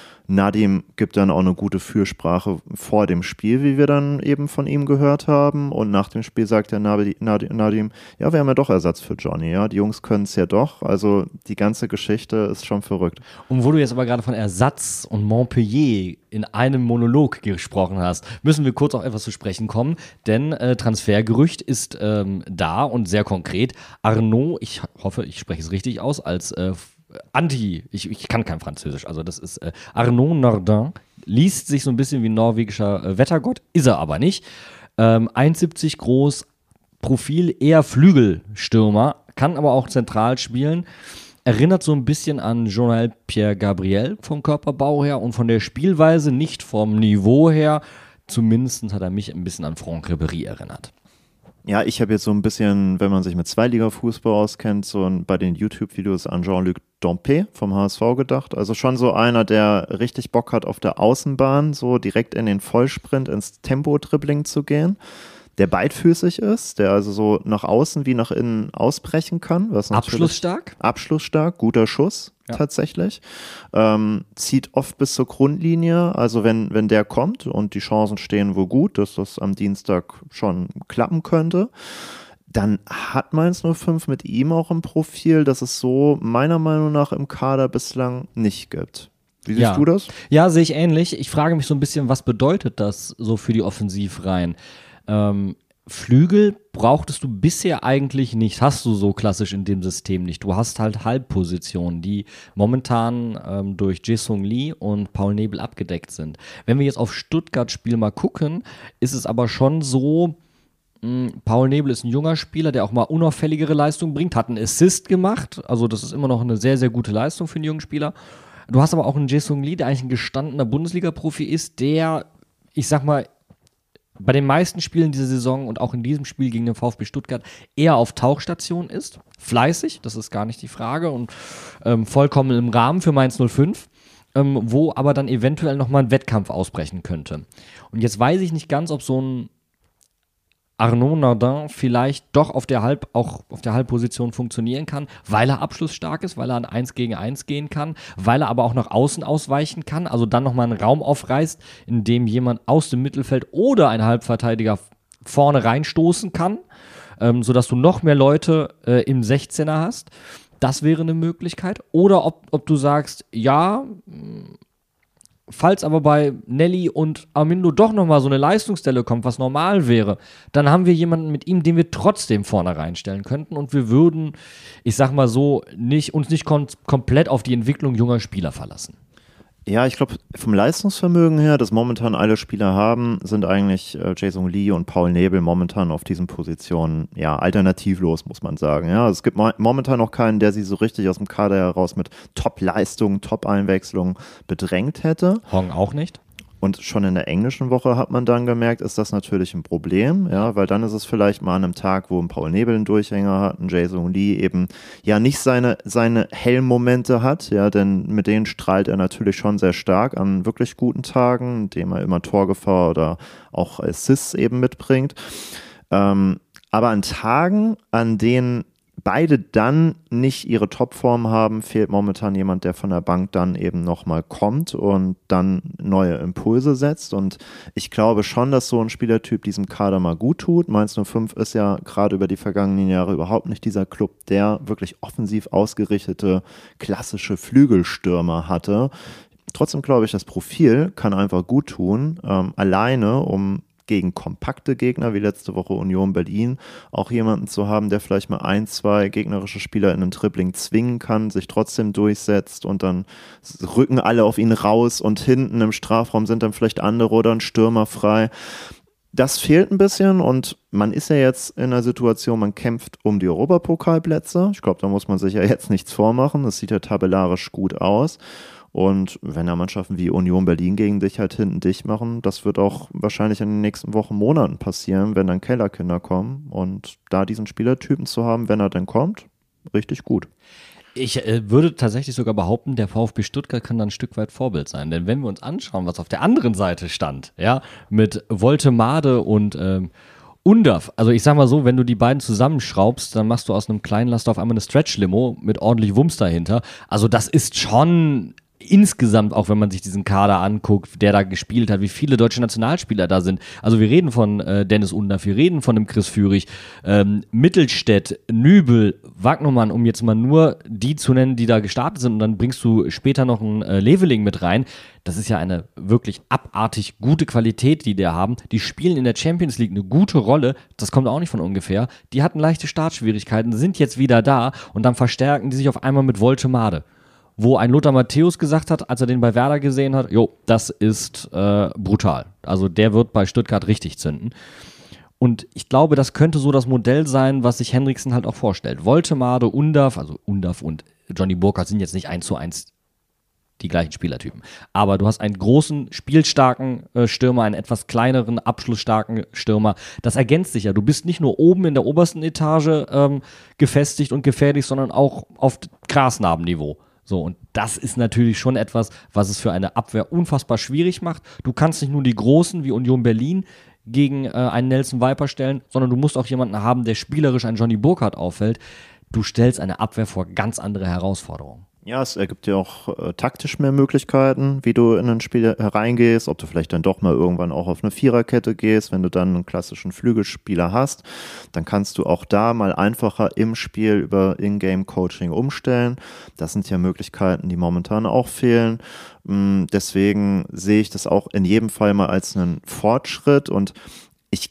Nadim gibt dann auch eine gute Fürsprache vor dem Spiel, wie wir dann eben von ihm gehört haben. Und nach dem Spiel sagt der Nadim, ja, wir haben ja doch Ersatz für Johnny. Ja, die Jungs können es ja doch. Also die ganze Geschichte ist schon verrückt. Und wo du jetzt aber gerade von Ersatz und Montpellier in einem Monolog gesprochen hast, müssen wir kurz auf etwas zu sprechen kommen. Denn äh, Transfergerücht ist ähm, da und sehr konkret. Arnaud, ich hoffe, ich spreche es richtig aus, als äh, Anti, ich, ich kann kein Französisch, also das ist äh, Arnaud Nardin, liest sich so ein bisschen wie ein norwegischer äh, Wettergott, ist er aber nicht. Ähm, eins Komma siebzig groß, Profil eher Flügelstürmer, kann aber auch zentral spielen. Erinnert so ein bisschen an Joël Pierre Gabriel vom Körperbau her und von der Spielweise, nicht vom Niveau her. Zumindest hat er mich ein bisschen an Franck Ribéry erinnert. Ja, ich habe jetzt so ein bisschen, wenn man sich mit Zweiliga-Fußball auskennt, so ein, bei den YouTube-Videos an Jean-Luc Dompe vom H S V gedacht. Also schon so einer, der richtig Bock hat, auf der Außenbahn so direkt in den Vollsprint ins Tempo-Dribbling zu gehen. Der beidfüßig ist, der also so nach außen wie nach innen ausbrechen kann. Was Abschlussstark? Abschlussstark, guter Schuss ja. tatsächlich. Ähm, zieht oft bis zur Grundlinie. Also wenn, wenn der kommt und die Chancen stehen wohl gut, dass das am Dienstag schon klappen könnte, dann hat Mainz null fünf mit ihm auch ein Profil, das es so meiner Meinung nach im Kader bislang nicht gibt. Wie siehst ja. du das? Ja, sehe ich ähnlich. Ich frage mich so ein bisschen, was bedeutet das so für die Offensivreihen? Ähm, Flügel brauchtest du bisher eigentlich nicht, hast du so klassisch in dem System nicht. Du hast halt Halbpositionen, die momentan ähm, durch Jae-Sung Lee und Paul Nebel abgedeckt sind. Wenn wir jetzt auf Stuttgart-Spiel mal gucken, ist es aber schon so, Paul Nebel ist ein junger Spieler, der auch mal unauffälligere Leistungen bringt, hat einen Assist gemacht, also das ist immer noch eine sehr, sehr gute Leistung für einen jungen Spieler. Du hast aber auch einen Jae-Sung Lee, der eigentlich ein gestandener Bundesliga-Profi ist, der, ich sag mal, bei den meisten Spielen dieser Saison und auch in diesem Spiel gegen den VfB Stuttgart eher auf Tauchstation ist. Fleißig, das ist gar nicht die Frage und ähm, vollkommen im Rahmen für Mainz null fünf, ähm, wo aber dann eventuell nochmal ein Wettkampf ausbrechen könnte. Und jetzt weiß ich nicht ganz, ob so ein Arnaud Nardin vielleicht doch auf der Halb, auch auf der Halbposition funktionieren kann, weil er abschlussstark ist, weil er an eins gegen eins gehen kann, weil er aber auch nach außen ausweichen kann, also dann nochmal einen Raum aufreißt, in dem jemand aus dem Mittelfeld oder ein Halbverteidiger vorne reinstoßen kann, ähm, sodass du noch mehr Leute äh, im sechzehner hast. Das wäre eine Möglichkeit. Oder ob, ob du sagst, ja, falls aber bei Nelly und Armindo doch nochmal so eine Leistungsstelle kommt, was normal wäre, dann haben wir jemanden mit ihm, den wir trotzdem vorne reinstellen könnten und wir würden, ich sag mal so, nicht, uns nicht kom- komplett auf die Entwicklung junger Spieler verlassen. Ja, ich glaube, vom Leistungsvermögen her, das momentan alle Spieler haben, sind eigentlich äh, Jae-Sung Lee und Paul Nebel momentan auf diesen Positionen ja alternativlos, muss man sagen. Ja, es gibt mo- momentan noch keinen, der sie so richtig aus dem Kader heraus mit Top-Leistungen, Top-Einwechslungen bedrängt hätte. Hong auch nicht. Und schon in der englischen Woche hat man dann gemerkt, ist das natürlich ein Problem, ja, weil dann ist es vielleicht mal an einem Tag, wo ein Paul Nebel einen Durchhänger hat, ein Jae-Sung Lee eben ja nicht seine, seine hellen Momente hat, ja, denn mit denen strahlt er natürlich schon sehr stark an wirklich guten Tagen, indem er immer Torgefahr oder auch Assists eben mitbringt. Ähm, aber an Tagen, an denen beide dann nicht ihre Topform haben, fehlt momentan jemand, der von der Bank dann eben nochmal kommt und dann neue Impulse setzt. Und ich glaube schon, dass so ein Spielertyp diesem Kader mal gut tut. Mainz null fünf ist ja gerade über die vergangenen Jahre überhaupt nicht dieser Club, der wirklich offensiv ausgerichtete klassische Flügelstürmer hatte. Trotzdem glaube ich, das Profil kann einfach gut tun, ähm, alleine um gegen kompakte Gegner wie letzte Woche Union Berlin auch jemanden zu haben, der vielleicht mal ein, zwei gegnerische Spieler in einen Dribbling zwingen kann, sich trotzdem durchsetzt und dann rücken alle auf ihn raus und hinten im Strafraum sind dann vielleicht andere oder ein Stürmer frei. Das fehlt ein bisschen und man ist ja jetzt in einer Situation, man kämpft um die Europapokalplätze. Ich glaube, da muss man sich ja jetzt nichts vormachen. Das sieht ja tabellarisch gut aus. Und wenn da Mannschaften wie Union Berlin gegen dich halt hinten dicht machen, das wird auch wahrscheinlich in den nächsten Wochen, Monaten passieren, wenn dann Kellerkinder kommen. Und da diesen Spielertypen zu haben, wenn er dann kommt, richtig gut. Ich äh, würde tatsächlich sogar behaupten, der VfB Stuttgart kann da ein Stück weit Vorbild sein. Denn wenn wir uns anschauen, was auf der anderen Seite stand, ja, mit Woltemade und ähm, Undav, also ich sag mal so, wenn du die beiden zusammenschraubst, dann machst du aus einem kleinen Laster auf einmal eine Stretch-Limo mit ordentlich Wumms dahinter. Also das ist schon insgesamt, auch wenn man sich diesen Kader anguckt, der da gespielt hat, wie viele deutsche Nationalspieler da sind. Also wir reden von äh, Dennis Undav, wir reden von dem Chris Führig, ähm, Mittelstädt, Nübel, Wagnermann, um jetzt mal nur die zu nennen, die da gestartet sind und dann bringst du später noch einen äh, Leveling mit rein. Das ist ja eine wirklich abartig gute Qualität, die die haben. Die spielen in der Champions League eine gute Rolle, das kommt auch nicht von ungefähr. Die hatten leichte Startschwierigkeiten, sind jetzt wieder da und dann verstärken die sich auf einmal mit Woltemade. Wo ein Lothar Matthäus gesagt hat, als er den bei Werder gesehen hat, jo, das ist äh, brutal. Also der wird bei Stuttgart richtig zünden. Und ich glaube, das könnte so das Modell sein, was sich Henriksen halt auch vorstellt. Woltemade, Undav, also Undav und Johnny Burkhardt sind jetzt nicht eins zu eins die gleichen Spielertypen. Aber du hast einen großen, spielstarken äh, Stürmer, einen etwas kleineren, abschlussstarken Stürmer. Das ergänzt sich ja. Du bist nicht nur oben in der obersten Etage ähm, gefestigt und gefährlich, sondern auch auf Grasnarbenniveau. So, und das ist natürlich schon etwas, was es für eine Abwehr unfassbar schwierig macht. Du kannst nicht nur die Großen wie Union Berlin gegen äh, einen Nelson Viper stellen, sondern du musst auch jemanden haben, der spielerisch einen Johnny Burkhardt auffällt. Du stellst eine Abwehr vor ganz andere Herausforderungen. Ja, es ergibt ja auch äh, taktisch mehr Möglichkeiten, wie du in ein Spiel hereingehst, ob du vielleicht dann doch mal irgendwann auch auf eine Viererkette gehst, wenn du dann einen klassischen Flügelspieler hast, dann kannst du auch da mal einfacher im Spiel über Ingame-Coaching umstellen. Das sind ja Möglichkeiten, die momentan auch fehlen. Deswegen sehe ich das auch in jedem Fall mal als einen Fortschritt und ich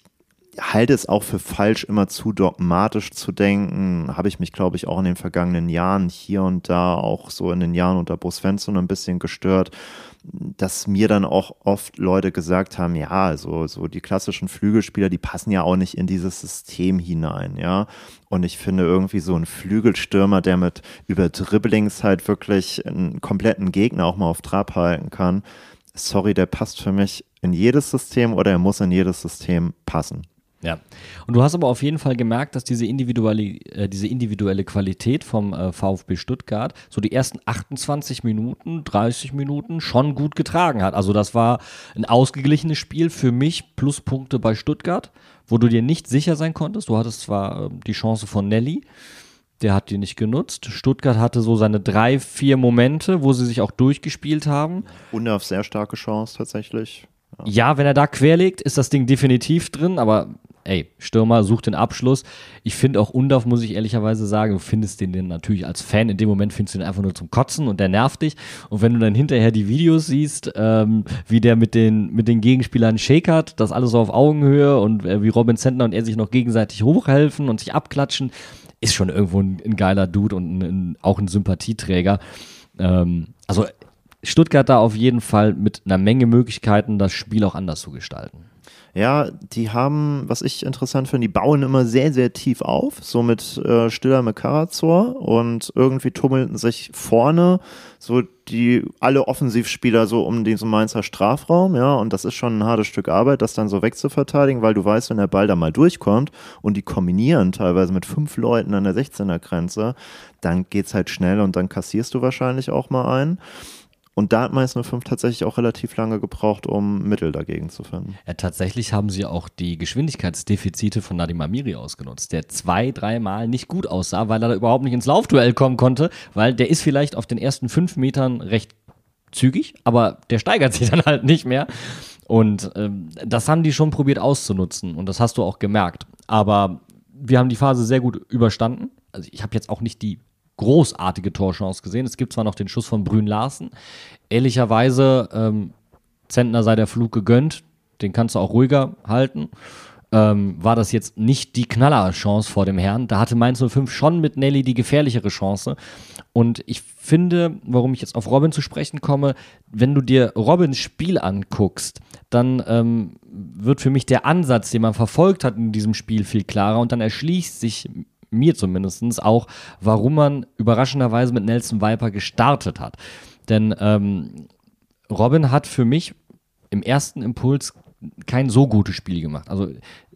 halte es auch für falsch, immer zu dogmatisch zu denken. Habe ich mich, glaube ich, auch in den vergangenen Jahren hier und da, auch so in den Jahren unter Bo Svensson ein bisschen gestört, dass mir dann auch oft Leute gesagt haben, ja, so, so die klassischen Flügelspieler, die passen ja auch nicht in dieses System hinein, ja. Und ich finde irgendwie so ein Flügelstürmer, der mit über Dribblings halt wirklich einen kompletten Gegner auch mal auf Trab halten kann, sorry, der passt für mich in jedes System oder er muss in jedes System passen. Ja, und du hast aber auf jeden Fall gemerkt, dass diese individuelle, äh, diese individuelle Qualität vom äh, VfB Stuttgart so die ersten achtundzwanzig Minuten, dreißig Minuten schon gut getragen hat. Also das war ein ausgeglichenes Spiel für mich, Pluspunkte bei Stuttgart, wo du dir nicht sicher sein konntest. Du hattest zwar äh, die Chance von Nelly, der hat die nicht genutzt. Stuttgart hatte so seine drei, vier Momente, wo sie sich auch durchgespielt haben. Undorf sehr starke Chance tatsächlich. Ja. ja, wenn er da querlegt, ist das Ding definitiv drin, aber ey, Stürmer sucht den Abschluss. Ich finde auch Undorf, muss ich ehrlicherweise sagen, du findest den, den natürlich als Fan, in dem Moment findest du den einfach nur zum Kotzen und der nervt dich. Und wenn du dann hinterher die Videos siehst, ähm, wie der mit den, mit den Gegenspielern shakert, das alles so auf Augenhöhe und äh, wie Robin Zentner und er sich noch gegenseitig hochhelfen und sich abklatschen, ist schon irgendwo ein, ein geiler Dude und ein, ein, auch ein Sympathieträger. Ähm, also Stuttgart da auf jeden Fall mit einer Menge Möglichkeiten, das Spiel auch anders zu gestalten. Ja, die haben, was ich interessant finde, die bauen immer sehr, sehr tief auf, so mit äh, Stiller mit Karazor und irgendwie tummelten sich vorne so die, alle Offensivspieler so um diesen Mainzer Strafraum, ja, und das ist schon ein hartes Stück Arbeit, das dann so wegzuverteidigen, weil du weißt, wenn der Ball da mal durchkommt und die kombinieren teilweise mit fünf Leuten an der sechzehner-Grenze, dann geht's halt schnell und dann kassierst du wahrscheinlich auch mal einen. Und da hat Mainz null fünf tatsächlich auch relativ lange gebraucht, um Mittel dagegen zu finden. Ja, tatsächlich haben sie auch die Geschwindigkeitsdefizite von Nadim Amiri ausgenutzt, der zwei, dreimal nicht gut aussah, weil er da überhaupt nicht ins Laufduell kommen konnte, weil der ist vielleicht auf den ersten fünf Metern recht zügig, aber der steigert sich dann halt nicht mehr. Und ähm, das haben die schon probiert auszunutzen und das hast du auch gemerkt. Aber wir haben die Phase sehr gut überstanden. Also ich habe jetzt auch nicht die großartige Torchance gesehen. Es gibt zwar noch den Schuss von Brünn Larsen. Ehrlicherweise, ähm, Zentner sei der Flug gegönnt, den kannst du auch ruhiger halten. Ähm, war das jetzt nicht die Knallerchance vor dem Herrn. Da hatte Mainz null fünf schon mit Nelly die gefährlichere Chance. Und ich finde, warum ich jetzt auf Robin zu sprechen komme, wenn du dir Robins Spiel anguckst, dann ähm, wird für mich der Ansatz, den man verfolgt hat in diesem Spiel, viel klarer und dann erschließt sich mir zumindest auch, warum man überraschenderweise mit Nelson Viper gestartet hat. Denn ähm, Robin hat für mich im ersten Impuls kein so gutes Spiel gemacht. Also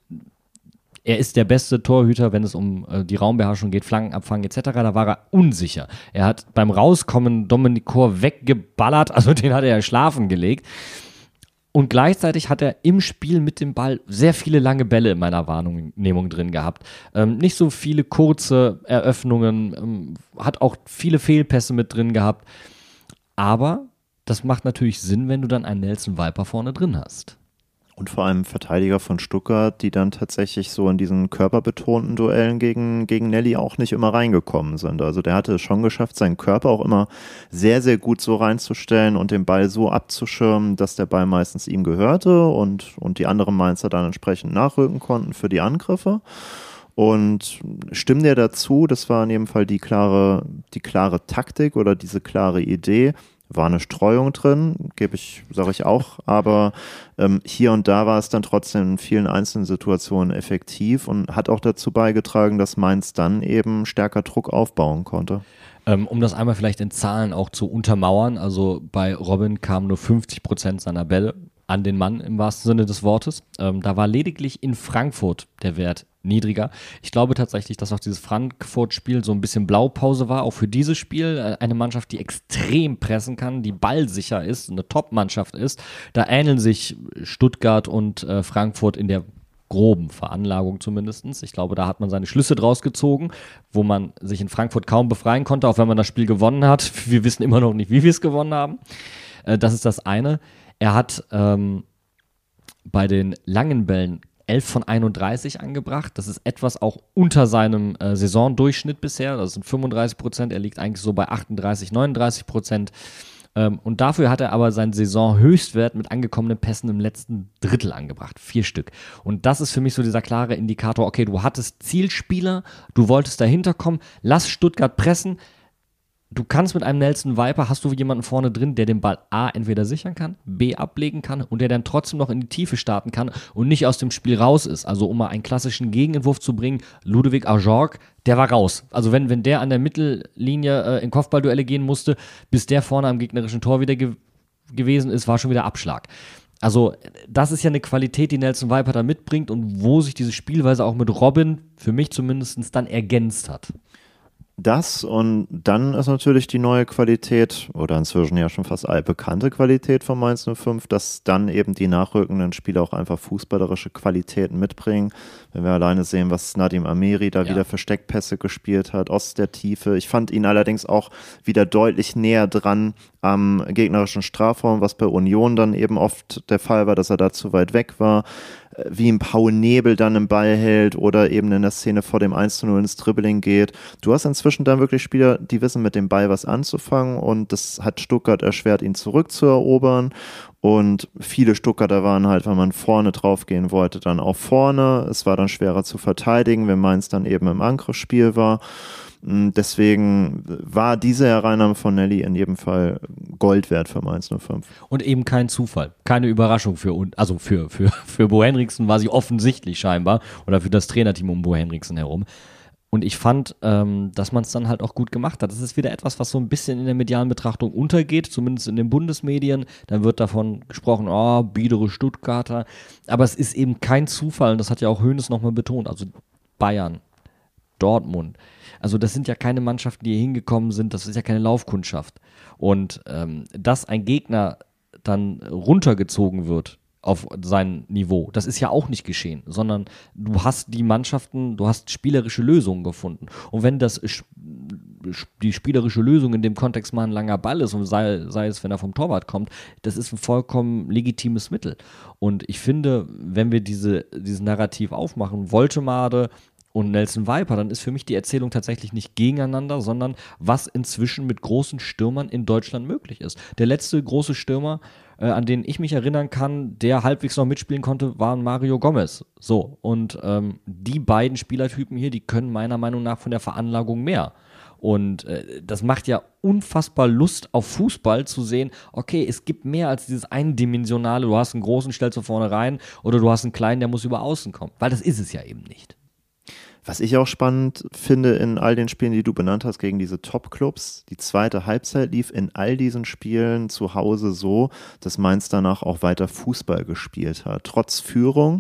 er ist der beste Torhüter, wenn es um äh, die Raumbeherrschung geht, Flankenabfang et cetera. Da war er unsicher. Er hat beim Rauskommen Dominik Kor weggeballert, also den hat er ja schlafen gelegt. Und gleichzeitig hat er im Spiel mit dem Ball sehr viele lange Bälle in meiner Wahrnehmung drin gehabt. Ähm, nicht so viele kurze Eröffnungen, ähm, hat auch viele Fehlpässe mit drin gehabt. Aber das macht natürlich Sinn, wenn du dann einen Nelson Viper vorne drin hast. Und vor allem Verteidiger von Stuttgart, die dann tatsächlich so in diesen körperbetonten Duellen gegen, gegen Nelly auch nicht immer reingekommen sind. Also der hatte es schon geschafft, seinen Körper auch immer sehr, sehr gut so reinzustellen und den Ball so abzuschirmen, dass der Ball meistens ihm gehörte und, und die anderen Mainzer dann entsprechend nachrücken konnten für die Angriffe. Und stimmt dir dazu, das war in jedem Fall die klare, die klare Taktik oder diese klare Idee. War eine Streuung drin, gebe ich, sage ich auch, aber ähm, hier und da war es dann trotzdem in vielen einzelnen Situationen effektiv und hat auch dazu beigetragen, dass Mainz dann eben stärker Druck aufbauen konnte. Ähm, um das einmal vielleicht in Zahlen auch zu untermauern, also bei Robin kamen nur fünfzig Prozent seiner Bälle an den Mann im wahrsten Sinne des Wortes. Ähm, da war lediglich in Frankfurt der Wert niedriger. Ich glaube tatsächlich, dass auch dieses Frankfurt-Spiel so ein bisschen Blaupause war, auch für dieses Spiel. Eine Mannschaft, die extrem pressen kann, die ballsicher ist, eine Top-Mannschaft ist. Da ähneln sich Stuttgart und äh, Frankfurt in der groben Veranlagung zumindest. Ich glaube, da hat man seine Schlüsse draus gezogen, wo man sich in Frankfurt kaum befreien konnte, auch wenn man das Spiel gewonnen hat. Wir wissen immer noch nicht, wie wir es gewonnen haben. Äh, das ist das eine. Er hat ähm, bei den langen Bällen elf von einunddreißig angebracht. Das ist etwas auch unter seinem äh, Saisondurchschnitt bisher. Das sind fünfunddreißig Prozent. Er liegt eigentlich so bei achtunddreißig, neununddreißig Prozent. Ähm, und dafür hat er aber seinen Saisonhöchstwert mit angekommenen Pässen im letzten Drittel angebracht. Vier Stück. Und das ist für mich so dieser klare Indikator, okay, du hattest Zielspieler, du wolltest dahinter kommen, lass Stuttgart pressen. Du kannst mit einem Nelson Viper, hast du jemanden vorne drin, der den Ball A entweder sichern kann, B ablegen kann und der dann trotzdem noch in die Tiefe starten kann und nicht aus dem Spiel raus ist. Also um mal einen klassischen Gegenentwurf zu bringen, Ludovic Ajorg, der war raus. Also wenn, wenn der an der Mittellinie äh, in Kopfballduelle gehen musste, bis der vorne am gegnerischen Tor wieder ge- gewesen ist, war schon wieder Abschlag. Also das ist ja eine Qualität, die Nelson Viper da mitbringt und wo sich diese Spielweise auch mit Robin, für mich zumindest, dann ergänzt hat. Das und dann ist natürlich die neue Qualität oder inzwischen ja schon fast allbekannte Qualität von Mainz null fünf, dass dann eben die nachrückenden Spieler auch einfach fußballerische Qualitäten mitbringen. Wenn wir alleine sehen, was Nadim Amiri da ja. wieder für Steckpässe gespielt hat, aus der Tiefe. Ich fand ihn allerdings auch wieder deutlich näher dran am gegnerischen Strafraum, was bei Union dann eben oft der Fall war, dass er da zu weit weg war. Wie ein Paul Nebel dann im Ball hält oder eben in der Szene vor dem eins zu null ins Dribbling geht. Du hast inzwischen dann wirklich Spieler, die wissen mit dem Ball was anzufangen und das hat Stuttgart erschwert, ihn zurückzuerobern. Und viele Stuttgarter waren halt, wenn man vorne drauf gehen wollte, dann auch vorne. Es war dann schwerer zu verteidigen, wenn Mainz dann eben im Angriffsspiel war. Deswegen war diese Hereinnahme von Nelly in jedem Fall Gold wert für Mainz null fünf. Und eben kein Zufall, keine Überraschung für uns, also für, für, für Bo Henriksen war sie offensichtlich scheinbar oder für das Trainerteam um Bo Henriksen herum. Und ich fand, ähm, dass man es dann halt auch gut gemacht hat. Das ist wieder etwas, was so ein bisschen in der medialen Betrachtung untergeht, zumindest in den Bundesmedien. Dann wird davon gesprochen, oh, biedere Stuttgarter. Aber es ist eben kein Zufall, und das hat ja auch Hoeneß nochmal betont, also Bayern, Dortmund. Also das sind ja keine Mannschaften, die hier hingekommen sind, das ist ja keine Laufkundschaft. Und ähm, dass ein Gegner dann runtergezogen wird auf sein Niveau, das ist ja auch nicht geschehen, sondern du hast die Mannschaften, du hast spielerische Lösungen gefunden. Und wenn das die spielerische Lösung in dem Kontext mal ein langer Ball ist und sei, sei es, wenn er vom Torwart kommt, das ist ein vollkommen legitimes Mittel. Und ich finde, wenn wir diese, dieses Narrativ aufmachen, Woltemade und Nelson Viper, dann ist für mich die Erzählung tatsächlich nicht gegeneinander, sondern was inzwischen mit großen Stürmern in Deutschland möglich ist. Der letzte große Stürmer, äh, an den ich mich erinnern kann, der halbwegs noch mitspielen konnte, war Mario Gomez. So, und ähm, die beiden Spielertypen hier, die können meiner Meinung nach von der Veranlagung mehr. Und äh, das macht ja unfassbar Lust auf Fußball zu sehen, okay, es gibt mehr als dieses eindimensionale, du hast einen großen, stellst du vorne rein, oder du hast einen kleinen, der muss über außen kommen. Weil das ist es ja eben nicht. Was ich auch spannend finde in all den Spielen, die du benannt hast, gegen diese Top-Clubs, die zweite Halbzeit lief in all diesen Spielen zu Hause so, dass Mainz danach auch weiter Fußball gespielt hat, trotz Führung,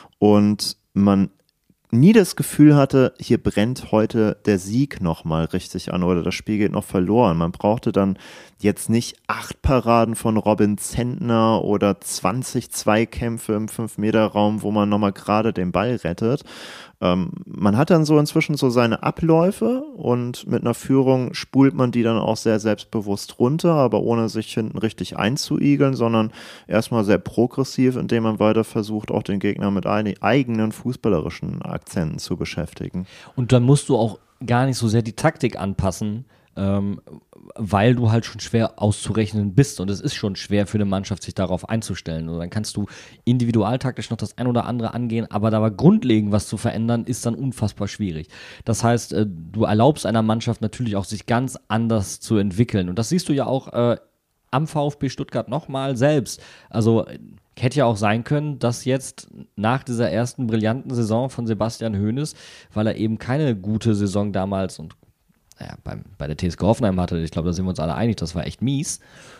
und man nie das Gefühl hatte, hier brennt heute der Sieg nochmal richtig an oder das Spiel geht noch verloren. Man brauchte dann jetzt nicht acht Paraden von Robin Zentner oder zwanzig Zweikämpfe im fünf Meter Raum, wo man nochmal gerade den Ball rettet. Ähm, man hat dann so inzwischen so seine Abläufe und mit einer Führung spult man die dann auch sehr selbstbewusst runter, aber ohne sich hinten richtig einzuigeln, sondern erstmal sehr progressiv, indem man weiter versucht, auch den Gegner mit ein- eigenen fußballerischen Akzenten zu beschäftigen. Und dann musst du auch gar nicht so sehr die Taktik anpassen, ähm, weil du halt schon schwer auszurechnen bist und es ist schon schwer für eine Mannschaft, sich darauf einzustellen. Und dann kannst du individualtaktisch noch das ein oder andere angehen, aber da war grundlegend was zu verändern, ist dann unfassbar schwierig. Das heißt, äh, du erlaubst einer Mannschaft natürlich auch, sich ganz anders zu entwickeln. Und das siehst du ja auch äh, am VfB Stuttgart nochmal selbst. Also hätte ja auch sein können, dass jetzt nach dieser ersten brillanten Saison von Sebastian Hoeneß, weil er eben keine gute Saison damals und naja, beim, bei der T S G Hoffenheim hatte, ich glaube, da sind wir uns alle einig, das war echt mies,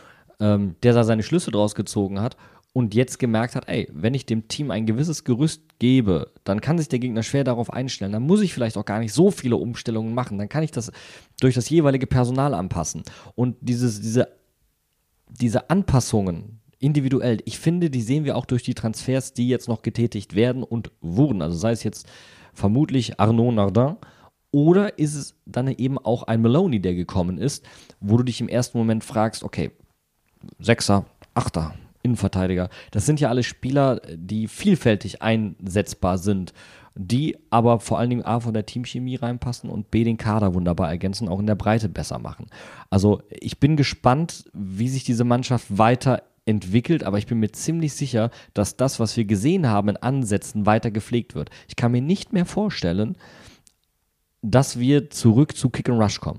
ähm, der da seine Schlüsse draus gezogen hat und jetzt gemerkt hat, ey, wenn ich dem Team ein gewisses Gerüst gebe, dann kann sich der Gegner schwer darauf einstellen, dann muss ich vielleicht auch gar nicht so viele Umstellungen machen, dann kann ich das durch das jeweilige Personal anpassen. Und dieses, diese, diese Anpassungen individuell, ich finde, die sehen wir auch durch die Transfers, die jetzt noch getätigt werden und wurden, also sei es jetzt vermutlich Arnaud Nardin, oder ist es dann eben auch ein Maloney, der gekommen ist, wo du dich im ersten Moment fragst, okay, Sechser, Achter, Innenverteidiger. Das sind ja alle Spieler, die vielfältig einsetzbar sind, die aber vor allen Dingen A von der Teamchemie reinpassen und B den Kader wunderbar ergänzen, auch in der Breite besser machen. Also ich bin gespannt, wie sich diese Mannschaft weiterentwickelt, aber ich bin mir ziemlich sicher, dass das, was wir gesehen haben in Ansätzen, weiter gepflegt wird. Ich kann mir nicht mehr vorstellen, dass wir zurück zu Kick and Rush kommen.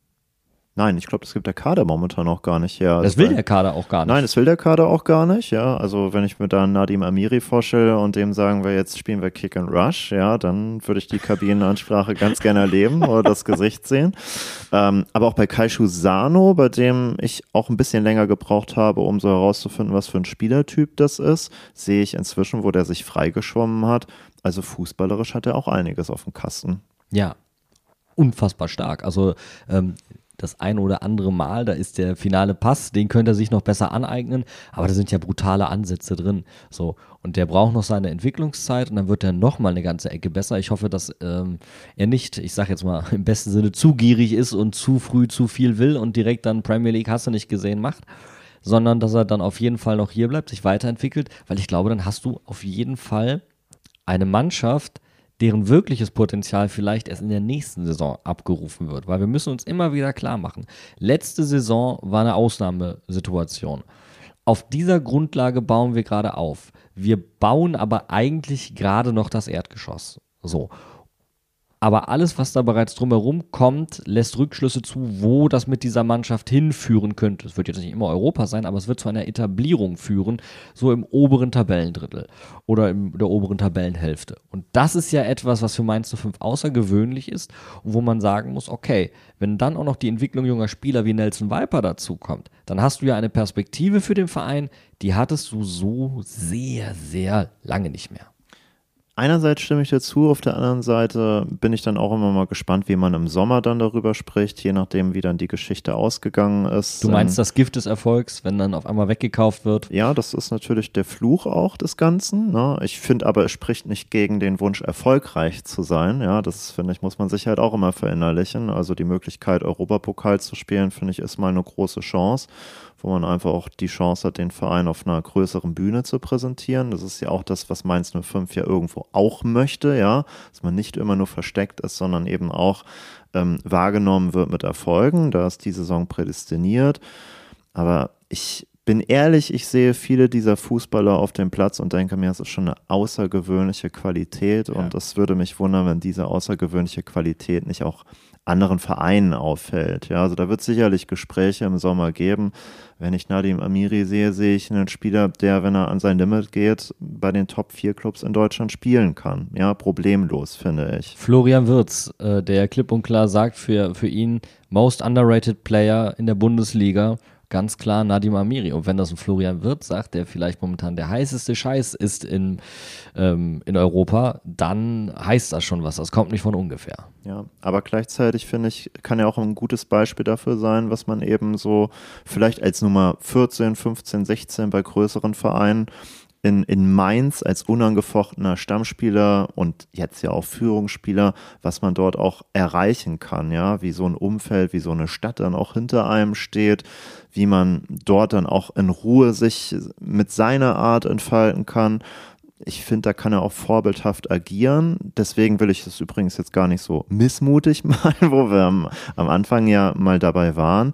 Nein, ich glaube, das gibt der Kader momentan auch gar nicht her. Das will der Kader auch gar nicht. Nein, das will der Kader auch gar nicht, ja. Also wenn ich mir da Nadim Amiri vorstelle und dem sagen wir, jetzt spielen wir Kick and Rush, ja, dann würde ich die Kabinenansprache ganz gerne erleben oder das Gesicht sehen. Ähm, aber auch bei Kaishu Sano, bei dem ich auch ein bisschen länger gebraucht habe, um so herauszufinden, was für ein Spielertyp das ist, sehe ich inzwischen, wo der sich freigeschwommen hat. Also fußballerisch hat er auch einiges auf dem Kasten. Ja, unfassbar stark. Also ähm, das eine oder andere Mal, da ist der finale Pass, den könnte er sich noch besser aneignen, aber da sind ja brutale Ansätze drin. So, und der braucht noch seine Entwicklungszeit und dann wird er nochmal eine ganze Ecke besser. Ich hoffe, dass ähm, er nicht, ich sag jetzt mal im besten Sinne, zu gierig ist und zu früh zu viel will und direkt dann Premier League hast du nicht gesehen macht, sondern dass er dann auf jeden Fall noch hier bleibt, sich weiterentwickelt, weil ich glaube, dann hast du auf jeden Fall eine Mannschaft, deren wirkliches Potenzial vielleicht erst in der nächsten Saison abgerufen wird. Weil wir müssen uns immer wieder klar machen, letzte Saison war eine Ausnahmesituation. Auf dieser Grundlage bauen wir gerade auf. Wir bauen aber eigentlich gerade noch das Erdgeschoss. So. Aber alles, was da bereits drumherum kommt, lässt Rückschlüsse zu, wo das mit dieser Mannschaft hinführen könnte. Es wird jetzt nicht immer Europa sein, aber es wird zu einer Etablierung führen, so im oberen Tabellendrittel oder in der oberen Tabellenhälfte. Und das ist ja etwas, was für Mainz null fünf außergewöhnlich ist, wo man sagen muss, okay, wenn dann auch noch die Entwicklung junger Spieler wie Nelson Viper dazu kommt, dann hast du ja eine Perspektive für den Verein, die hattest du so sehr, sehr lange nicht mehr. Einerseits stimme ich dir zu, auf der anderen Seite bin ich dann auch immer mal gespannt, wie man im Sommer dann darüber spricht, je nachdem, wie dann die Geschichte ausgegangen ist. Du meinst das Gift des Erfolgs, wenn dann auf einmal weggekauft wird? Ja, das ist natürlich der Fluch auch des Ganzen. Ne? Ich finde aber, es spricht nicht gegen den Wunsch, erfolgreich zu sein. Ja, das, finde ich, muss man sich halt auch immer verinnerlichen. Also die Möglichkeit, Europapokal zu spielen, finde ich, ist mal eine große Chance, wo man einfach auch die Chance hat, den Verein auf einer größeren Bühne zu präsentieren. Das ist ja auch das, was Mainz null fünf ja irgendwo auch möchte, ja, dass man nicht immer nur versteckt ist, sondern eben auch ähm, wahrgenommen wird mit Erfolgen. Da ist die Saison prädestiniert. Aber ich bin ehrlich, ich sehe viele dieser Fußballer auf dem Platz und denke mir, es ist schon eine außergewöhnliche Qualität Ja. und es würde mich wundern, wenn diese außergewöhnliche Qualität nicht auch anderen Vereinen auffällt. Ja, also da wird es sicherlich Gespräche im Sommer geben. Wenn ich Nadim Amiri sehe, sehe ich einen Spieler, der, wenn er an sein Limit geht, bei den Top vier Clubs in Deutschland spielen kann. Ja, problemlos, finde ich. Florian Wirtz, äh, der klipp und klar sagt, für, für ihn Most Underrated Player in der Bundesliga, ganz klar Nadim Amiri. Und wenn das ein Florian Wirtz sagt, der vielleicht momentan der heißeste Scheiß ist in, ähm, in Europa, dann heißt das schon was. Das kommt nicht von ungefähr. Ja, aber gleichzeitig finde ich, kann er auch ein gutes Beispiel dafür sein, was man eben so vielleicht als Nummer vierzehn, fünfzehn, sechzehn bei größeren Vereinen in, in Mainz als unangefochtener Stammspieler und jetzt ja auch Führungsspieler, was man dort auch erreichen kann, ja, wie so ein Umfeld, wie so eine Stadt dann auch hinter einem steht, wie man dort dann auch in Ruhe sich mit seiner Art entfalten kann. Ich finde, da kann er auch vorbildhaft agieren. Deswegen will ich das übrigens jetzt gar nicht so missmutig malen, wo wir am, am Anfang ja mal dabei waren.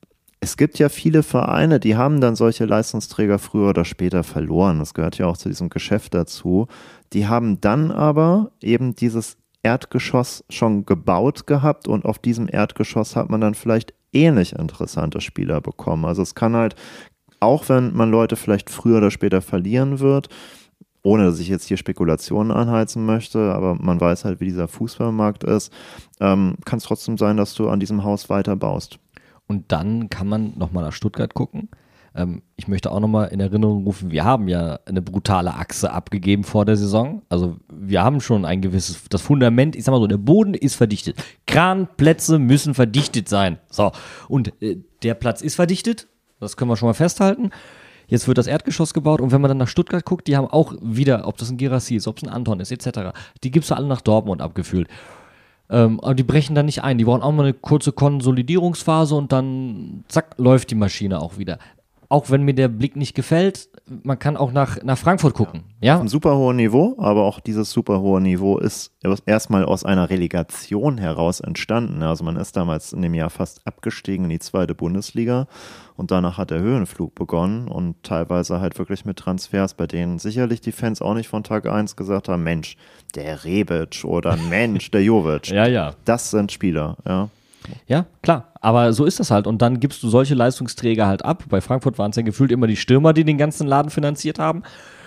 Es gibt ja viele Vereine, die haben dann solche Leistungsträger früher oder später verloren. Das gehört ja auch zu diesem Geschäft dazu. Die haben dann aber eben dieses Erdgeschoss schon gebaut gehabt und auf diesem Erdgeschoss hat man dann vielleicht ähnlich interessante Spieler bekommen. Also es kann halt, auch wenn man Leute vielleicht früher oder später verlieren wird, ohne dass ich jetzt hier Spekulationen anheizen möchte, aber man weiß halt, wie dieser Fußballmarkt ist, ähm, kann es trotzdem sein, dass du an diesem Haus weiter baust. Und dann kann man nochmal nach Stuttgart gucken. Ähm, ich möchte auch nochmal in Erinnerung rufen, wir haben ja eine brutale Achse abgegeben vor der Saison. Also wir haben schon ein gewisses, das Fundament, ich sag mal so, der Boden ist verdichtet. Kranplätze müssen verdichtet sein. So, und äh, der Platz ist verdichtet, das können wir schon mal festhalten. Jetzt wird das Erdgeschoss gebaut und wenn man dann nach Stuttgart guckt, die haben auch wieder, ob das ein Girassi ist, ob es ein Anton ist, et cetera. Die gibst du alle nach Dortmund abgefühlt. Ähm, aber die brechen dann nicht ein. Die brauchen auch mal eine kurze Konsolidierungsphase und dann zack, läuft die Maschine auch wieder. auch wenn mir der Blick nicht gefällt, man kann auch nach, nach Frankfurt gucken. Ja. Ein super hohes Niveau, aber auch dieses super hohe Niveau ist erstmal aus einer Relegation heraus entstanden. Also man ist damals in dem Jahr fast abgestiegen in die zweite Bundesliga und danach hat der Höhenflug begonnen und teilweise halt wirklich mit Transfers, bei denen sicherlich die Fans auch nicht von Tag eins gesagt haben, Mensch, der Rebic oder Mensch, der Jovic. Ja, ja. Das sind Spieler, ja. Ja, klar, aber so ist das halt und dann gibst du solche Leistungsträger halt ab. Bei Frankfurt waren es ja gefühlt immer die Stürmer, die den ganzen Laden finanziert haben.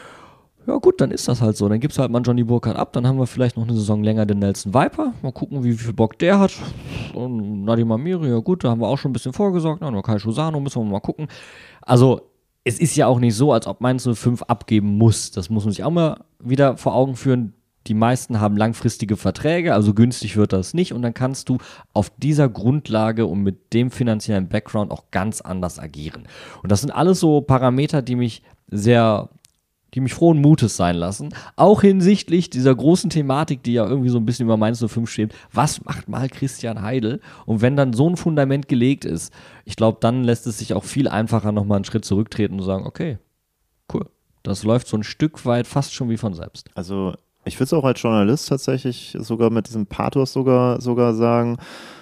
Ja gut, dann ist das halt so. Dann gibst du halt mal Johnny Burkhardt ab, dann haben wir vielleicht noch eine Saison länger den Nelson Viper. Mal gucken, wie viel Bock der hat. Und Nadim Amiri, ja gut, da haben wir auch schon ein bisschen vorgesorgt. Dann noch Kai Schusano, müssen wir mal gucken. Also es ist ja auch nicht so, als ob Mainz null fünf abgeben muss. Das muss man sich auch mal wieder vor Augen führen. Die meisten haben langfristige Verträge, also günstig wird das nicht und dann kannst du auf dieser Grundlage und mit dem finanziellen Background auch ganz anders agieren. Und das sind alles so Parameter, die mich sehr, die mich frohen Mutes sein lassen, auch hinsichtlich dieser großen Thematik, die ja irgendwie so ein bisschen über Mainz null fünf steht. Was macht mal Christian Heidel? Und wenn dann so ein Fundament gelegt ist, ich glaube, dann lässt es sich auch viel einfacher nochmal einen Schritt zurücktreten und sagen, okay, cool, das läuft so ein Stück weit fast schon wie von selbst. Also ich würde es auch als Journalist tatsächlich sogar mit diesem Pathos sogar, sogar sagen,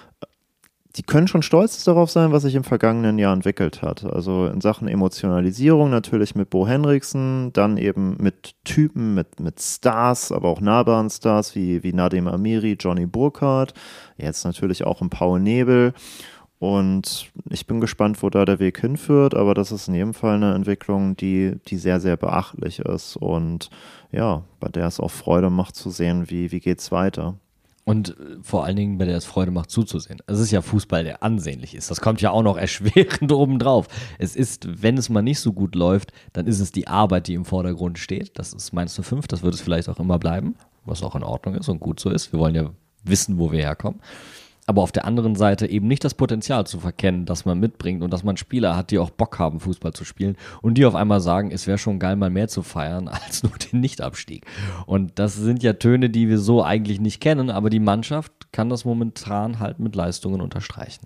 die können schon stolz darauf sein, was sich im vergangenen Jahr entwickelt hat. Also in Sachen Emotionalisierung natürlich mit Bo Henriksen, dann eben mit Typen, mit, mit Stars, aber auch nahbaren Stars wie, wie Nadim Amiri, Johnny Burkhardt, jetzt natürlich auch ein Paul Nebel. Und ich bin gespannt, wo da der Weg hinführt, aber das ist in jedem Fall eine Entwicklung, die, die sehr, sehr beachtlich ist und ja, bei der es auch Freude macht zu sehen, wie, wie geht's weiter. Und vor allen Dingen, bei der es Freude macht zuzusehen. Es ist ja Fußball, der ansehnlich ist. Das kommt ja auch noch erschwerend obendrauf. Es ist, wenn es mal nicht so gut läuft, dann ist es die Arbeit, die im Vordergrund steht. Das ist Mainz null fünf, das wird es vielleicht auch immer bleiben, was auch in Ordnung ist und gut so ist. Wir wollen ja wissen, wo wir herkommen. Aber auf der anderen Seite eben nicht das Potenzial zu verkennen, das man mitbringt und dass man Spieler hat, die auch Bock haben, Fußball zu spielen und die auf einmal sagen, es wäre schon geil, mal mehr zu feiern als nur den Nichtabstieg. Und das sind ja Töne, die wir so eigentlich nicht kennen, aber die Mannschaft kann das momentan halt mit Leistungen unterstreichen.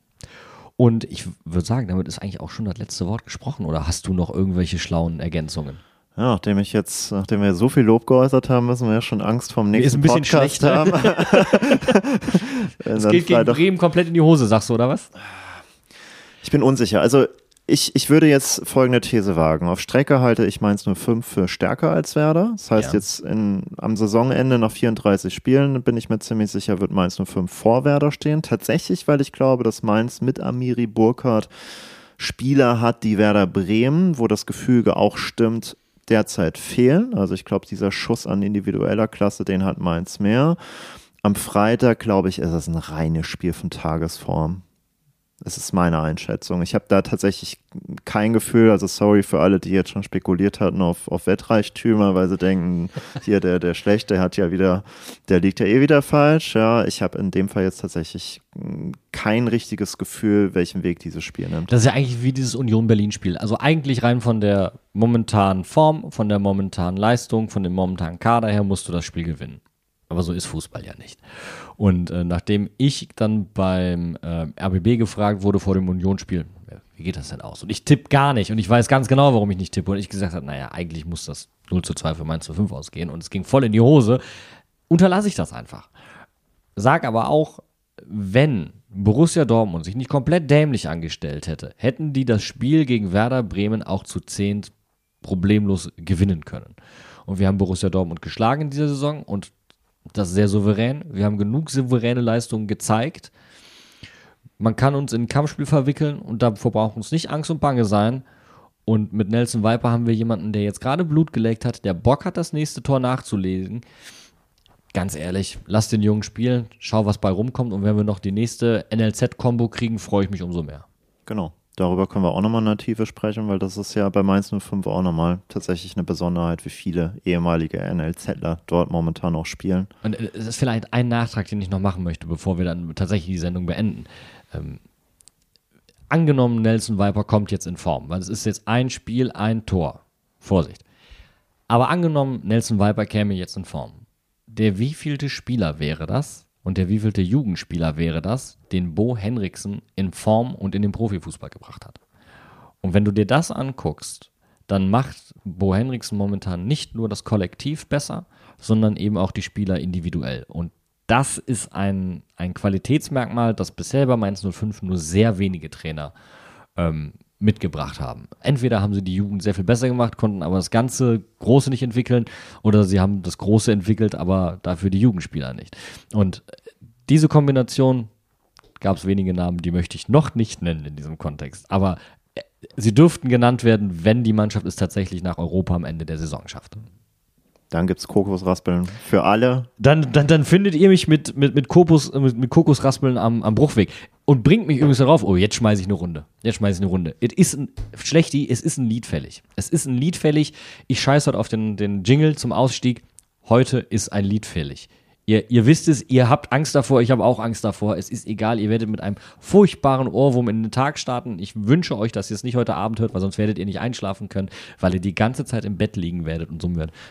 Und ich würde sagen, damit ist eigentlich auch schon das letzte Wort gesprochen. Oder hast du noch irgendwelche schlauen Ergänzungen? Ja, nachdem ich jetzt, nachdem wir so viel Lob geäußert haben, müssen wir ja schon Angst vom nächsten ist ein bisschen Podcast schlecht, haben. Es geht gegen Bremen komplett in die Hose, sagst du, oder was? Ich bin unsicher. Also ich, ich würde jetzt folgende These wagen. Auf Strecke halte ich Mainz null fünf für stärker als Werder. Das heißt, ja. jetzt in, am Saisonende nach vierunddreißig Spielen bin ich mir ziemlich sicher, wird Mainz null fünf vor Werder stehen. Tatsächlich, weil ich glaube, dass Mainz mit Amiri Burkhardt Spieler hat, die Werder Bremen, wo das Gefüge auch stimmt, derzeit fehlen. Also ich glaube, dieser Schuss an individueller Klasse, den hat Mainz mehr. Am Freitag, glaube ich, ist es ein reines Spiel von Tagesform. Das ist meine Einschätzung. Ich habe da tatsächlich kein Gefühl, also sorry für alle, die jetzt schon spekuliert hatten auf, auf Wettreichtümer, weil sie denken, hier der, der Schlechte hat ja wieder, der liegt ja eh wieder falsch. Ja, ich habe in dem Fall jetzt tatsächlich kein richtiges Gefühl, welchen Weg dieses Spiel nimmt. Das ist ja eigentlich wie dieses Union-Berlin-Spiel. Also eigentlich rein von der momentanen Form, von der momentanen Leistung, von dem momentanen Kader her musst du das Spiel gewinnen. Aber so ist Fußball ja nicht. Und äh, nachdem ich dann beim äh, R B B gefragt wurde vor dem Unionsspiel, wie geht das denn aus? Und ich tippe gar nicht. Und ich weiß ganz genau, warum ich nicht tippe. Und ich gesagt habe, naja, eigentlich muss das null zu zwei für Mainz null fünf ausgehen. Und es ging voll in die Hose. Unterlasse ich das einfach. Sag aber auch, wenn Borussia Dortmund sich nicht komplett dämlich angestellt hätte, hätten die das Spiel gegen Werder Bremen auch zu zehnt problemlos gewinnen können. Und wir haben Borussia Dortmund geschlagen in dieser Saison und das sehr souverän. Wir haben genug souveräne Leistungen gezeigt. Man kann uns in ein Kampfspiel verwickeln und davor braucht uns nicht Angst und Bange sein. Und mit Nelson Viper haben wir jemanden, der jetzt gerade Blut geleckt hat, der Bock hat, das nächste Tor nachzulegen. Ganz ehrlich, lass den Jungen spielen, schau, was bei rumkommt. Und wenn wir noch die nächste N L Z-Kombo kriegen, freue ich mich umso mehr. Genau. Darüber können wir auch nochmal in der Tiefe sprechen, weil das ist ja bei Mainz null fünf auch nochmal tatsächlich eine Besonderheit, wie viele ehemalige N L Zler dort momentan auch spielen. Und es ist vielleicht ein Nachtrag, den ich noch machen möchte, bevor wir dann tatsächlich die Sendung beenden. Ähm, angenommen, Nelson Viper kommt jetzt in Form, weil es ist jetzt ein Spiel, ein Tor. Vorsicht. Aber angenommen, Nelson Viper käme jetzt in Form. Der wievielte Spieler wäre das? Und der wievielte Jugendspieler wäre das, den Bo Henriksen in Form und in den Profifußball gebracht hat? Und wenn du dir das anguckst, dann macht Bo Henriksen momentan nicht nur das Kollektiv besser, sondern eben auch die Spieler individuell. Und das ist ein, ein Qualitätsmerkmal, das bisher bei Mainz null fünf nur sehr wenige Trainer ähm, mitgebracht haben. Entweder haben sie die Jugend sehr viel besser gemacht, konnten aber das ganze Große nicht entwickeln, oder sie haben das Große entwickelt, aber dafür die Jugendspieler nicht. Und diese Kombination, gab es wenige Namen, die möchte ich noch nicht nennen in diesem Kontext. Aber sie dürften genannt werden, wenn die Mannschaft es tatsächlich nach Europa am Ende der Saison schafft. Dann gibt es Kokosraspeln für alle. Dann, dann, dann findet ihr mich mit, mit, mit, Kokos, mit, mit Kokosraspeln am, am Bruchweg. Und bringt mich übrigens darauf, oh, jetzt schmeiße ich eine Runde. Jetzt schmeiße ich eine Runde. Es ist ein, Schlechti, es ist ein Lied fällig. Es ist ein Lied fällig. Ich scheiße heute auf den, den Jingle zum Ausstieg. Heute ist ein Lied fällig. Ihr, ihr wisst es, ihr habt Angst davor, ich habe auch Angst davor. Es ist egal, ihr werdet mit einem furchtbaren Ohrwurm in den Tag starten. Ich wünsche euch, dass ihr es nicht heute Abend hört, weil sonst werdet ihr nicht einschlafen können, weil ihr die ganze Zeit im Bett liegen werdet und summen werdet.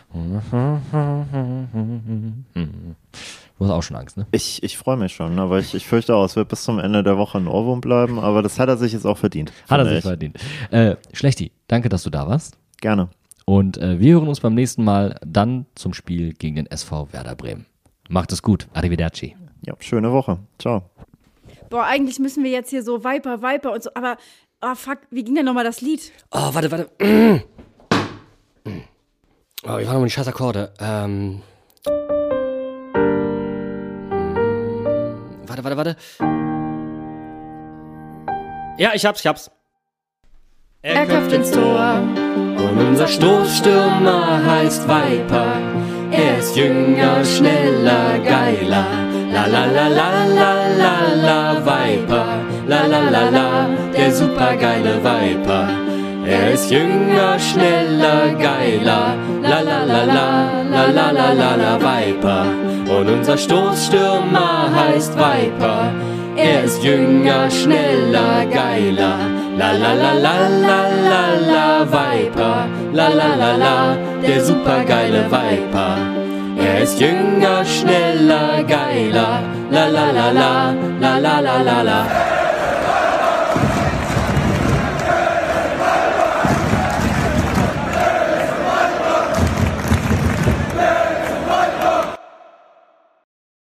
Du hast auch schon Angst, ne? Ich, ich freue mich schon, aber ich, ich fürchte auch, es wird bis zum Ende der Woche ein Ohrwurm bleiben, aber das hat er sich jetzt auch verdient. Hat er sich ich. verdient. Äh, Schlechti, danke, dass du da warst. Gerne. Und äh, wir hören uns beim nächsten Mal dann zum Spiel gegen den S V Werder Bremen. Macht es gut. Arrivederci. Ja, schöne Woche. Ciao. Boah, eigentlich müssen wir jetzt hier so Viper, Viper und so, aber, oh fuck, wie ging denn nochmal das Lied? Oh, warte, warte. Oh, ich war noch die scheiß Akkorde. Ähm. Warte, warte, warte. Ja, ich hab's, ich hab's. Er köpft ins Tor. Und unser Stoßstürmer heißt Viper. Er ist jünger, schneller, geiler. La la la la la la la Viper. La la la la, der supergeile Viper. Er ist jünger, schneller, geiler. La la la la la la la la la Viper. Und unser Stoßstürmer heißt Viper. Er ist jünger, schneller, geiler. La la la la la la la Viper. La la la la, der supergeile Viper. Er ist jünger, schneller, geiler. La la la la la la la la la.